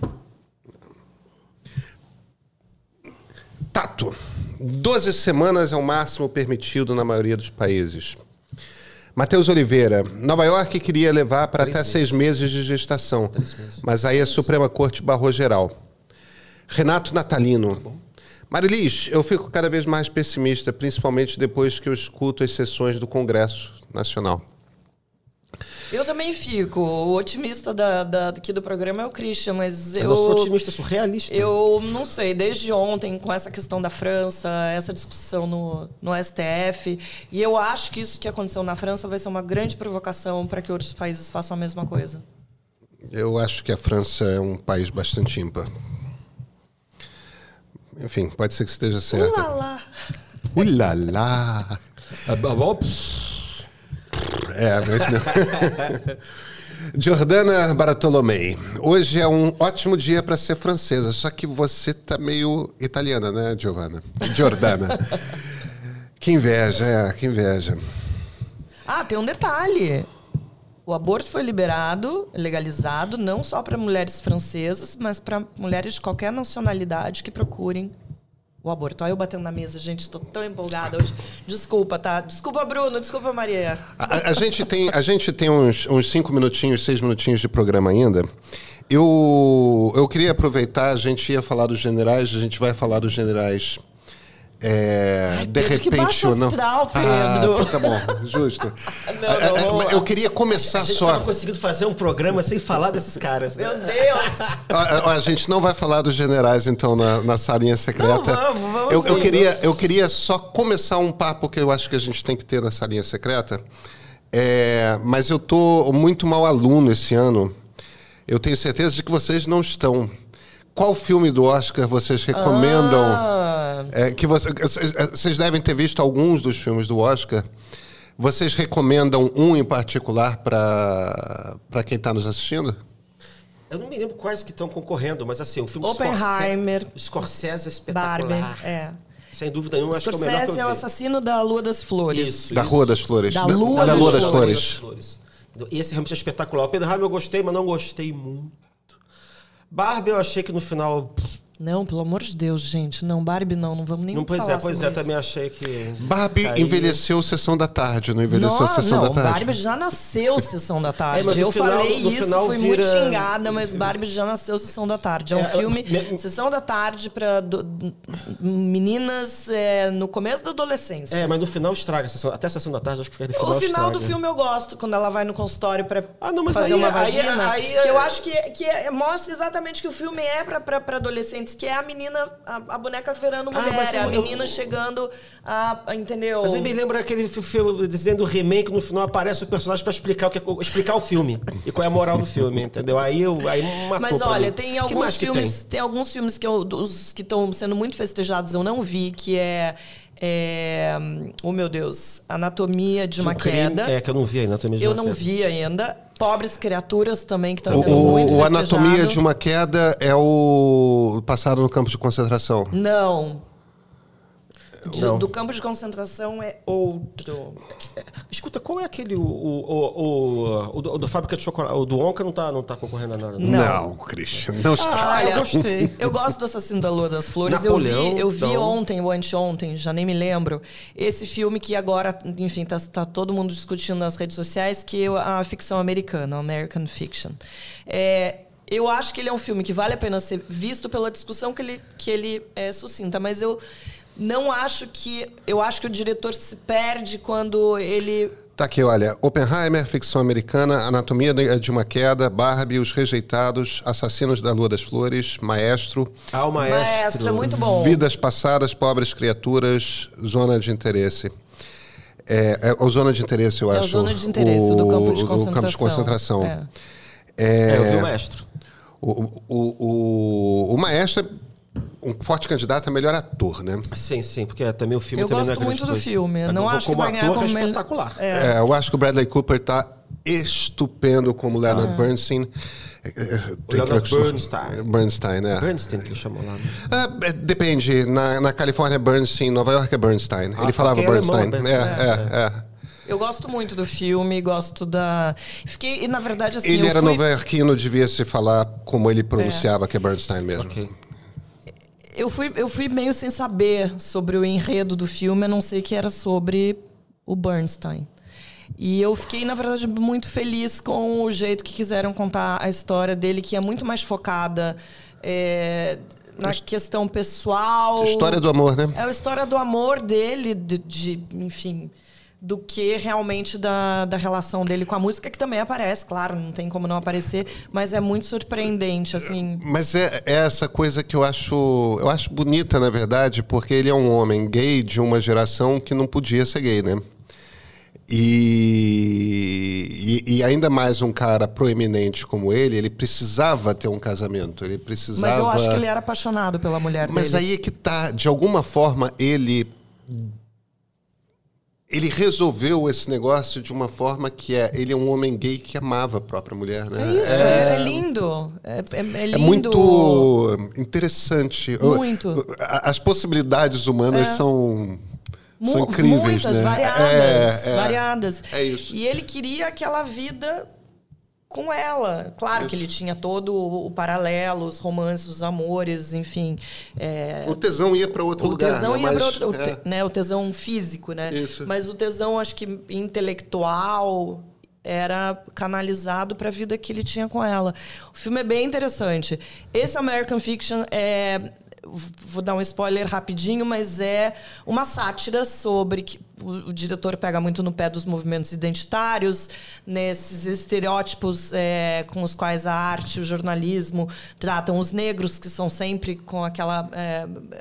Tato. 12 semanas é o máximo permitido na maioria dos países. Matheus Oliveira. Nova York queria levar para até 6 meses de gestação. Mas aí a Suprema Corte barrou geral. Renato Natalino. Marilis, eu fico cada vez mais pessimista, principalmente depois que eu escuto as sessões do Congresso Nacional. Eu também fico. O otimista aqui do programa é o Christian, mas eu... Eu não sou otimista, eu sou realista. Eu não sei, desde ontem, com essa questão da França, essa discussão no STF, e eu acho que isso que aconteceu na França vai ser uma grande provocação para que outros países façam a mesma coisa. Eu acho que a França é um país bastante ímpar. Enfim, pode ser que esteja certo. Ulala! Ulala! Mas... Jordana Bartolomei. Hoje é um ótimo dia para ser francesa, só que você tá meio italiana, né, Jordana? Que inveja, que inveja. Tem um detalhe. O aborto foi legalizado, não só para mulheres francesas, mas para mulheres de qualquer nacionalidade que procurem o aborto. Olha eu batendo na mesa, gente, estou tão empolgada hoje. Desculpa, tá? Desculpa, Bruno, desculpa, Maria. A gente tem uns 5 minutinhos, 6 minutinhos de programa ainda. Eu queria aproveitar, a gente ia falar dos generais, a gente vai falar dos generais... de repente, que baixo astral, Pedro. Tá bom, justo. Não, eu queria começar a gente só. estava conseguindo fazer um programa sem falar desses caras. Meu Deus! A gente não vai falar dos generais, então, na salinha secreta. Não, vamos eu queria só começar um papo que eu acho que a gente tem que ter na salinha secreta. Mas eu tô muito mau aluno esse ano. Eu tenho certeza de que vocês não estão. Qual filme do Oscar vocês recomendam? Que vocês devem ter visto alguns dos filmes do Oscar. Vocês recomendam um em particular para quem está nos assistindo? Eu não me lembro quais que estão concorrendo, mas assim, o filme Oppenheimer, Scorsese é espetacular. Barbie, Sem dúvida nenhuma, acho que é o melhor que eu vi. Scorsese é o assassino da Lua das Flores. Isso. Da Rua das Flores. Da Lua das Flores. Esse realmente é espetacular. O Oppenheimer eu gostei, mas não gostei muito. Barbie eu achei que no final... Não, pelo amor de Deus, gente. Não, Barbie não vamos nem falar Pois sobre é, isso. também achei que... Barbie envelheceu Sessão da Tarde, não envelheceu Sessão da Tarde? Barbie já nasceu Sessão da Tarde. Mas eu falei no isso, final fui muito xingada, mas Barbie já nasceu Sessão da Tarde. É um filme Sessão da Tarde para meninas no começo da adolescência. Mas no final estraga. Até a Sessão da Tarde, acho que fica no final O final estraga. do filme eu gosto, quando ela vai no consultório pra mas fazer uma vagina. que eu acho que mostra exatamente que o filme é pra adolescentes, que é a menina, a boneca virando mulher, a menina chegando entendeu? Mas me lembra aquele filme dizendo remake, no final aparece o personagem pra explicar o filme. E qual é a moral do filme, entendeu? Aí matou. Mas olha, mim. tem alguns filmes, tem alguns filmes os que estão sendo muito festejados, eu não vi, que oh meu Deus, Anatomia de uma Queda. Que eu não vi a Anatomia de uma Queda. Eu não vi ainda. Pobres Criaturas também, que está sendo muito festejado. O Anatomia de uma Queda é o passado no campo de concentração? Não. Do campo de concentração é outro. Escuta, qual é aquele... O da fábrica de chocolate? O do Onca não tá concorrendo a nada. Não, Christian, não está. Olha, eu gostei. Eu gosto do Assassino da Lua das Flores. Napoleão, eu vi ontem, ou anteontem, já nem me lembro. Esse filme que agora, enfim, tá todo mundo discutindo nas redes sociais, que é a ficção americana, American Fiction. Eu acho que ele é um filme que vale a pena ser visto pela discussão que ele suscita, mas eu não acho que... Eu acho que o diretor se perde quando ele... Tá aqui, olha. Oppenheimer, ficção americana, Anatomia de uma Queda, Barbie, Os Rejeitados, Assassinos da Lua das Flores, Maestro. O Maestro é muito bom. Vidas Passadas, Pobres Criaturas, Zona de Interesse. O Zona de Interesse, eu acho. É o Zona de Interesse, do campo de concentração. Do campo de concentração. Eu vi o Maestro. O Maestro é um forte candidato a melhor ator, né? Sim, porque também o filme eu também gosto não é muito do coisa. filme. Não acho que vai ganhar como como espetacular. Eu acho que o Bradley Cooper tá estupendo como Leonard Bernstein. Leonard Bernstein. Bernstein, né? Bernstein que chamam lá. Depende. Na Califórnia é Bernstein, Nova York é Bernstein. Ele falava Bernstein. Eu gosto muito do filme, gosto da... Fiquei, na verdade, assim... Ele era nova-iorquino, devia se falar como ele pronunciava, que é Bernstein mesmo. Ok. Eu fui meio sem saber sobre o enredo do filme, a não ser que era sobre o Bernstein. E eu fiquei, na verdade, muito feliz com o jeito que quiseram contar a história dele, que é muito mais focada na questão pessoal. História do amor, né? É a história do amor dele, enfim... do que realmente da relação dele com a música, que também aparece, claro, não tem como não aparecer, mas é muito surpreendente, assim. Mas é essa coisa que eu acho bonita, na verdade, porque ele é um homem gay de uma geração que não podia ser gay, né? E ainda mais um cara proeminente como ele precisava ter um casamento, ele precisava... Mas eu acho que ele era apaixonado pela mulher dele. Mas aí é que tá, de alguma forma, ele resolveu esse negócio de uma forma que ele é um homem gay que amava a própria mulher, né? É isso, é lindo. É lindo. É muito interessante. Muito. As possibilidades humanas são incríveis, muitas, né? Variadas. É isso. E ele queria aquela vida com ela. Claro que ele tinha todo o paralelo, os romances, os amores, enfim. O tesão ia para outro lugar. O tesão ia para outro... né? O tesão físico, né? Isso. Mas o tesão, acho que intelectual, era canalizado para a vida que ele tinha com ela. O filme é bem interessante. Esse American Fiction vou dar um spoiler rapidinho, mas é uma sátira sobre que o diretor pega muito no pé dos movimentos identitários, nesses estereótipos com os quais a arte e o jornalismo tratam os negros, que são sempre com aquela...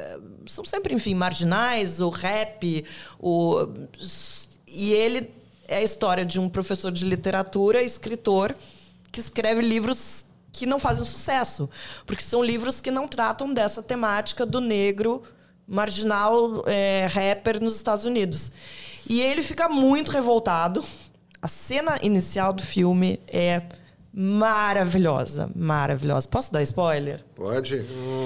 são sempre, enfim, marginais, o rap, e ele é a história de um professor de literatura, escritor, que escreve livros que não fazem sucesso. Porque são livros que não tratam dessa temática do negro marginal, rapper nos Estados Unidos. E ele fica muito revoltado. A cena inicial do filme é maravilhosa, maravilhosa. Posso dar spoiler? Pode.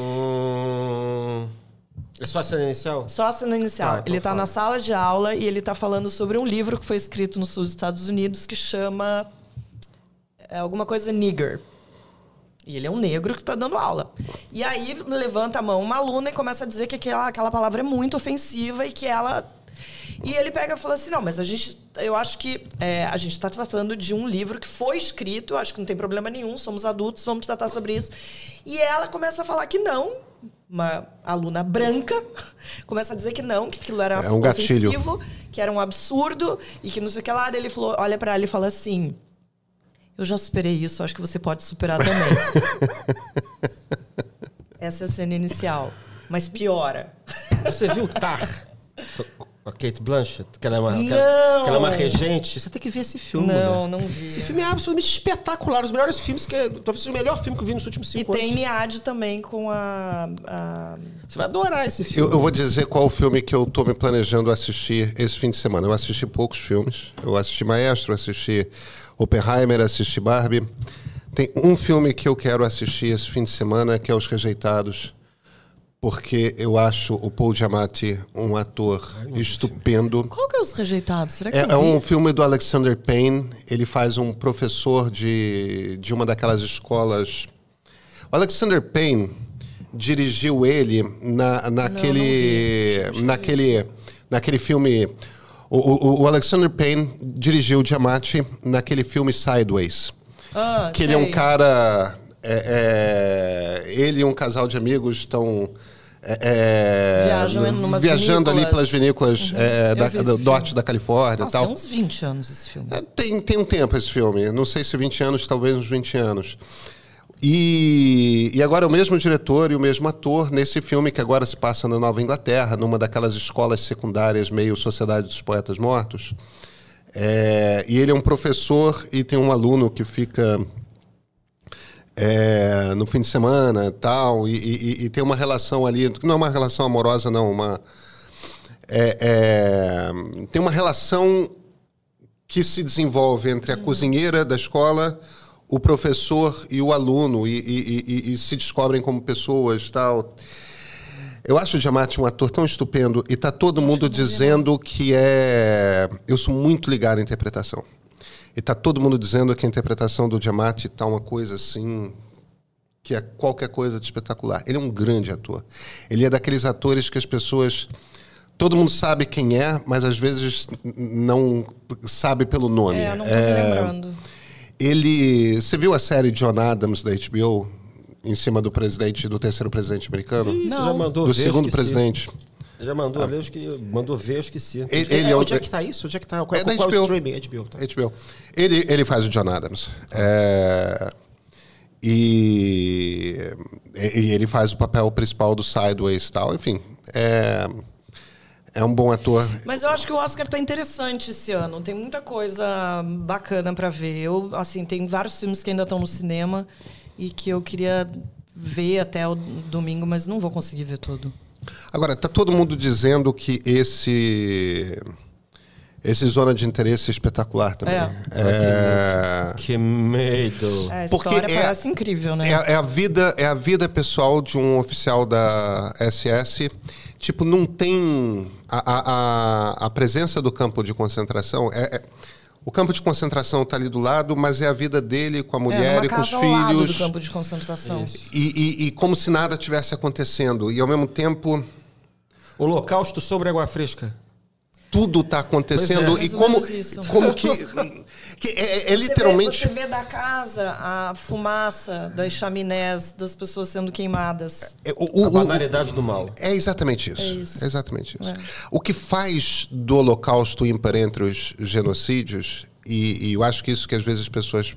É só a cena inicial? Só a cena inicial. Tá, então ele tá fala. na sala de aula e ele tá falando sobre um livro que foi escrito no sul dos Estados Unidos que chama alguma coisa nigger. E ele é um negro que tá dando aula. E aí levanta a mão uma aluna e começa a dizer que aquela palavra é muito ofensiva e que ela... E ele pega e fala assim, não, mas eu acho que a gente está tratando de um livro que foi escrito, eu acho que não tem problema nenhum, somos adultos, vamos tratar sobre isso. E ela começa a falar que não, uma aluna branca, começa a dizer que não, que aquilo era um gatilho. ofensivo, que era um absurdo, e que não sei o que lá. Daí ele falou, olha para ela e fala assim, eu já superei isso, acho que você pode superar também. Essa é a cena inicial, mas piora. Você viu Tar? A Kate Blanchett, que ela é uma regente. Você tem que ver esse filme. Não vi. Esse filme é absolutamente espetacular. Os melhores filmes talvez seja o melhor filme que eu vi nos últimos 5 anos. E tem Niad também com a... Você vai adorar esse filme. Eu vou dizer qual o filme que eu tô me planejando assistir esse fim de semana. Eu assisti poucos filmes. Eu assisti Maestro, assisti Oppenheimer, assisti Barbie. Tem um filme que eu quero assistir esse fim de semana, que é Os Rejeitados. Porque eu acho o Paul Giamatti um ator estupendo. Qual que é Os Rejeitados? Será que eu vi? É um filme do Alexander Payne. Ele faz um professor de uma daquelas escolas. O Alexander Payne dirigiu ele naquele filme. O Alexander Payne dirigiu o Giamatti naquele filme Sideways. Que ele é um cara... ele e um casal de amigos estão viajando ali pelas vinícolas do norte da Califórnia. Nossa, tal. tem uns 20 anos esse filme. Tem um tempo esse filme. Não sei se 20 anos, talvez uns 20 anos. E agora é o mesmo diretor e o mesmo ator nesse filme que agora se passa na Nova Inglaterra, numa daquelas escolas secundárias meio Sociedade dos Poetas Mortos. E ele é um professor e tem um aluno que fica... no fim de semana tal, e tem uma relação ali, que não é uma relação amorosa, não, tem uma relação que se desenvolve entre a cozinheira da escola, o professor e o aluno, e se descobrem como pessoas tal. Eu acho o Giamatti um ator tão estupendo, e tá todo mundo dizendo que eu sou muito ligado à interpretação. E tá todo mundo dizendo que a interpretação do Giamatti tá uma coisa assim, que é qualquer coisa de espetacular. Ele é um grande ator. Ele é daqueles atores que as pessoas... Todo mundo sabe quem é, mas às vezes não sabe pelo nome. Não tô me lembrando. Você viu a série John Adams da HBO? Em cima do terceiro presidente americano? Não. Você já mandou do ver, segundo esqueci. presidente. Já mandou ver, eu esqueci. Onde é que tá isso? Onde é que tá? Qual da é o HBO. streaming? HBO. Tá. HBO. Ele faz o John Adams. E ele faz o papel principal do Sideways e tal. Enfim, é um bom ator. Mas eu acho que o Oscar tá interessante esse ano. Tem muita coisa bacana para ver. Tem vários filmes que ainda estão no cinema e que eu queria ver até o domingo, mas não vou conseguir ver tudo. Agora, tá todo mundo dizendo que esse Zona de Interesse é espetacular também. Que medo. A Porque história parece incrível, né? É a vida pessoal de um oficial da SS. Tipo, não tem... A presença do campo de concentração... O campo de concentração está ali do lado, mas é a vida dele com a mulher e com os ao lado filhos. do campo de concentração. E como se nada tivesse acontecendo. E, ao mesmo tempo... Holocausto sobre Água Fresca. Tudo está acontecendo. Pois é. E como que literalmente... Você vê da casa a fumaça das chaminés das pessoas sendo queimadas. A banalidade do mal. É exatamente isso. É isso. É exatamente isso. O que faz do Holocausto ímpar entre os genocídios, e eu acho que isso que às vezes as pessoas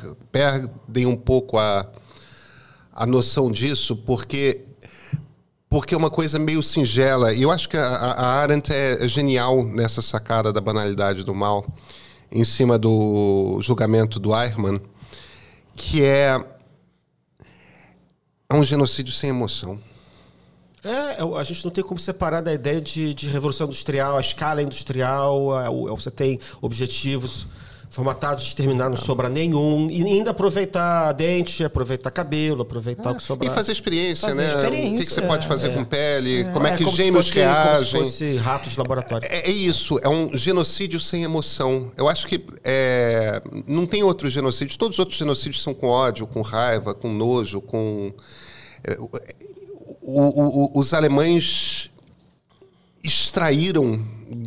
perdem um pouco a noção disso, porque porque é uma coisa meio singela. E eu acho que a Arendt é genial nessa sacada da banalidade do mal, em cima do julgamento do Eichmann, que é um genocídio sem emoção. A gente não tem como separar da ideia de revolução industrial, a escala industrial, você tem objetivos formatados de terminar, não sobra nenhum, e ainda aproveitar dente, aproveitar cabelo, aproveitar o que sobrar. E fazer experiência, fazer né? experiência, o que você pode fazer com pele, como é que gêmeos reagem. Como se fosse ratos de laboratório. É isso, é um genocídio sem emoção. Eu acho que não tem outro genocídio. Todos os outros genocídios são com ódio, com raiva, com nojo, com... Os alemães extraíram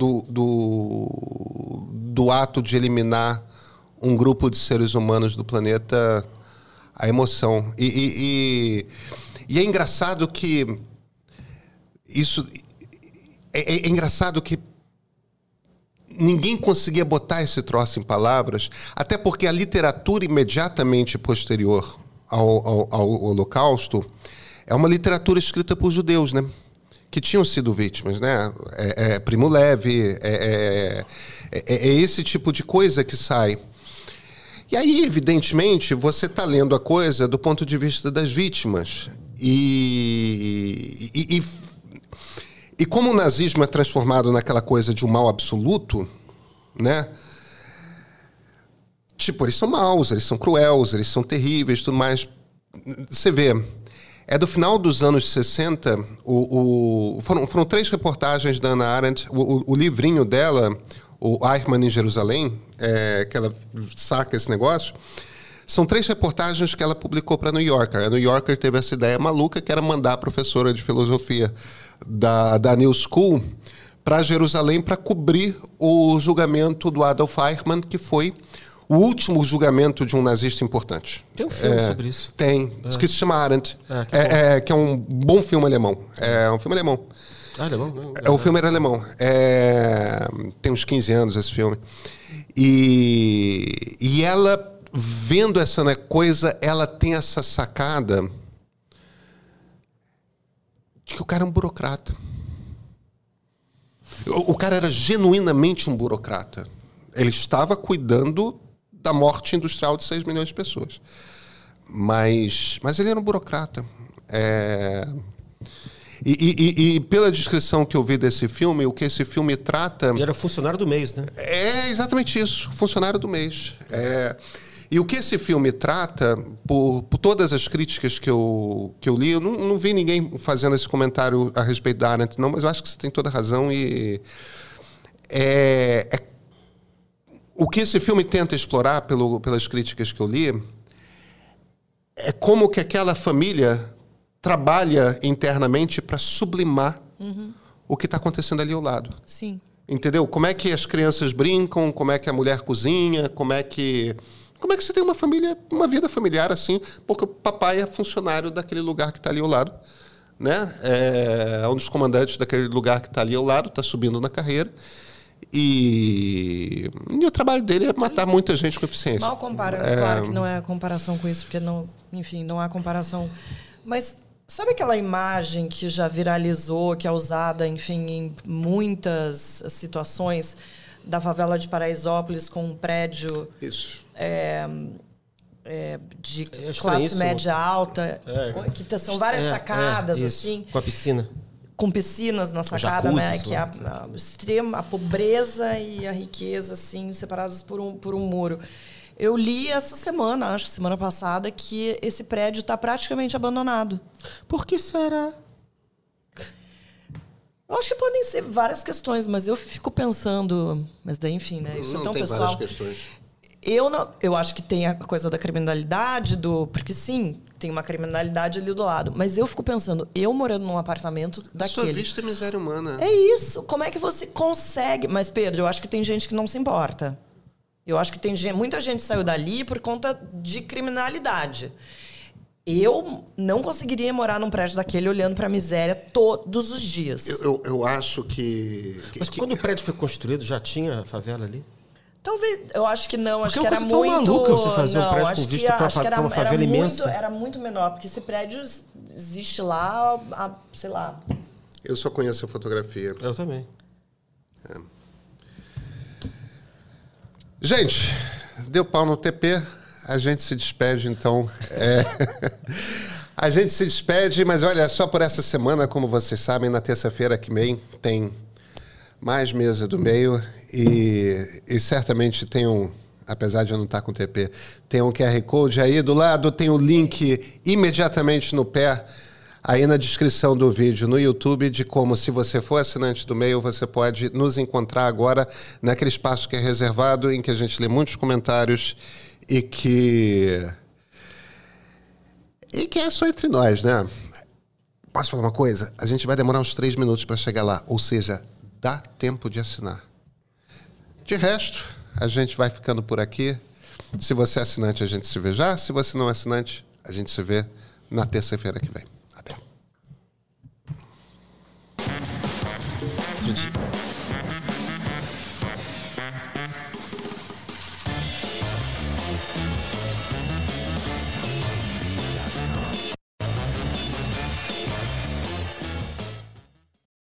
do ato de eliminar um grupo de seres humanos do planeta a emoção. E é engraçado que isso... É engraçado que ninguém conseguia botar esse troço em palavras, até porque a literatura imediatamente posterior ao Holocausto é uma literatura escrita por judeus, né? Que tinham sido vítimas, né? Primo Levi, esse tipo de coisa que sai. E aí, evidentemente, você está lendo a coisa do ponto de vista das vítimas. E como o nazismo é transformado naquela coisa de um mal absoluto, né? Tipo, eles são maus, eles são cruéis, eles são terríveis, tudo mais. Você vê... É do final dos anos 60, foram 3 reportagens da Hannah Arendt, o livrinho dela, o Eichmann em Jerusalém, que ela saca esse negócio, são 3 reportagens que ela publicou para a New Yorker. A New Yorker teve essa ideia maluca, que era mandar a professora de filosofia da New School para Jerusalém para cobrir o julgamento do Adolf Eichmann, que foi o último julgamento de um nazista importante. Tem um filme sobre isso. Tem, que se chama Arendt, que é um bom filme alemão. É um filme alemão. Alemão? O filme era alemão. Tem uns 15 anos esse filme. E ela, vendo essa coisa, ela tem essa sacada de que o cara é um burocrata. O cara era genuinamente um burocrata. Ele estava cuidando da morte industrial de 6 milhões de pessoas. Mas ele era um burocrata. E pela descrição que eu vi desse filme, o que esse filme trata... Ele era funcionário do mês, né? É exatamente isso, funcionário do mês. E o que esse filme trata, por todas as críticas que eu li, eu não vi ninguém fazendo esse comentário a respeito da Arendt, não, mas eu acho que você tem toda a razão. O que esse filme tenta explorar, pelas críticas que eu li, é como que aquela família trabalha internamente para sublimar o que está acontecendo ali ao lado. Sim. Entendeu? Como é que as crianças brincam, como é que a mulher cozinha, como é que você tem uma vida familiar assim, porque o papai é funcionário daquele lugar que está ali ao lado, né? É um dos comandantes daquele lugar que está ali ao lado, está subindo na carreira. E o trabalho dele é matar muita gente com eficiência. Mal compara, claro que não é comparação com isso, porque não há comparação. Mas sabe aquela imagem que já viralizou, que é usada, enfim, em muitas situações, da favela de Paraisópolis com um prédio de classe média alta, que são várias sacadas, assim. Com a piscina. Com piscinas na sacada, né? Que é a pobreza e a riqueza, assim, separadas por um muro. Eu li essa semana passada, que esse prédio está praticamente abandonado. Por que será? Eu acho que podem ser várias questões, mas eu fico pensando... Mas daí, enfim, né? Isso não é tão tem pessoal. Várias questões. Eu acho que tem a coisa da criminalidade, porque sim, tem uma criminalidade ali do lado. Mas eu fico pensando, eu morando num apartamento daquele... Sua vista é miséria humana. É isso. Como é que você consegue... Mas, Pedro, eu acho que tem gente que não se importa. Eu acho que muita gente saiu dali por conta de criminalidade. Eu não conseguiria morar num prédio daquele olhando para a miséria todos os dias. Eu acho que... Mas quando o prédio foi construído, já tinha a favela ali? Talvez, eu acho que não, acho Porque que é era uma coisa tão muito... maluca você fazer um não, prédio acho com que- vista pra acho que pra uma favela imensa. Era muito menor, porque esse prédio existe lá há, sei lá... Eu só conheço a fotografia. Eu também. Gente, deu pau no TP. A gente se despede, então. A gente se despede, mas olha, só por essa semana, como vocês sabem, na terça-feira que vem tem mais Mesa do Meio e certamente tem apesar de eu não estar com TP, tem um QR Code aí do lado, tem o link imediatamente no pé, aí na descrição do vídeo no YouTube, de como, se você for assinante do Meio, você pode nos encontrar agora naquele espaço que é reservado, em que a gente lê muitos comentários e que é só entre nós, né? Posso falar uma coisa? A gente vai demorar uns 3 minutos para chegar lá, ou seja, dá tempo de assinar. De resto, a gente vai ficando por aqui. Se você é assinante, a gente se vê já. Se você não é assinante, a gente se vê na terça-feira que vem. Até.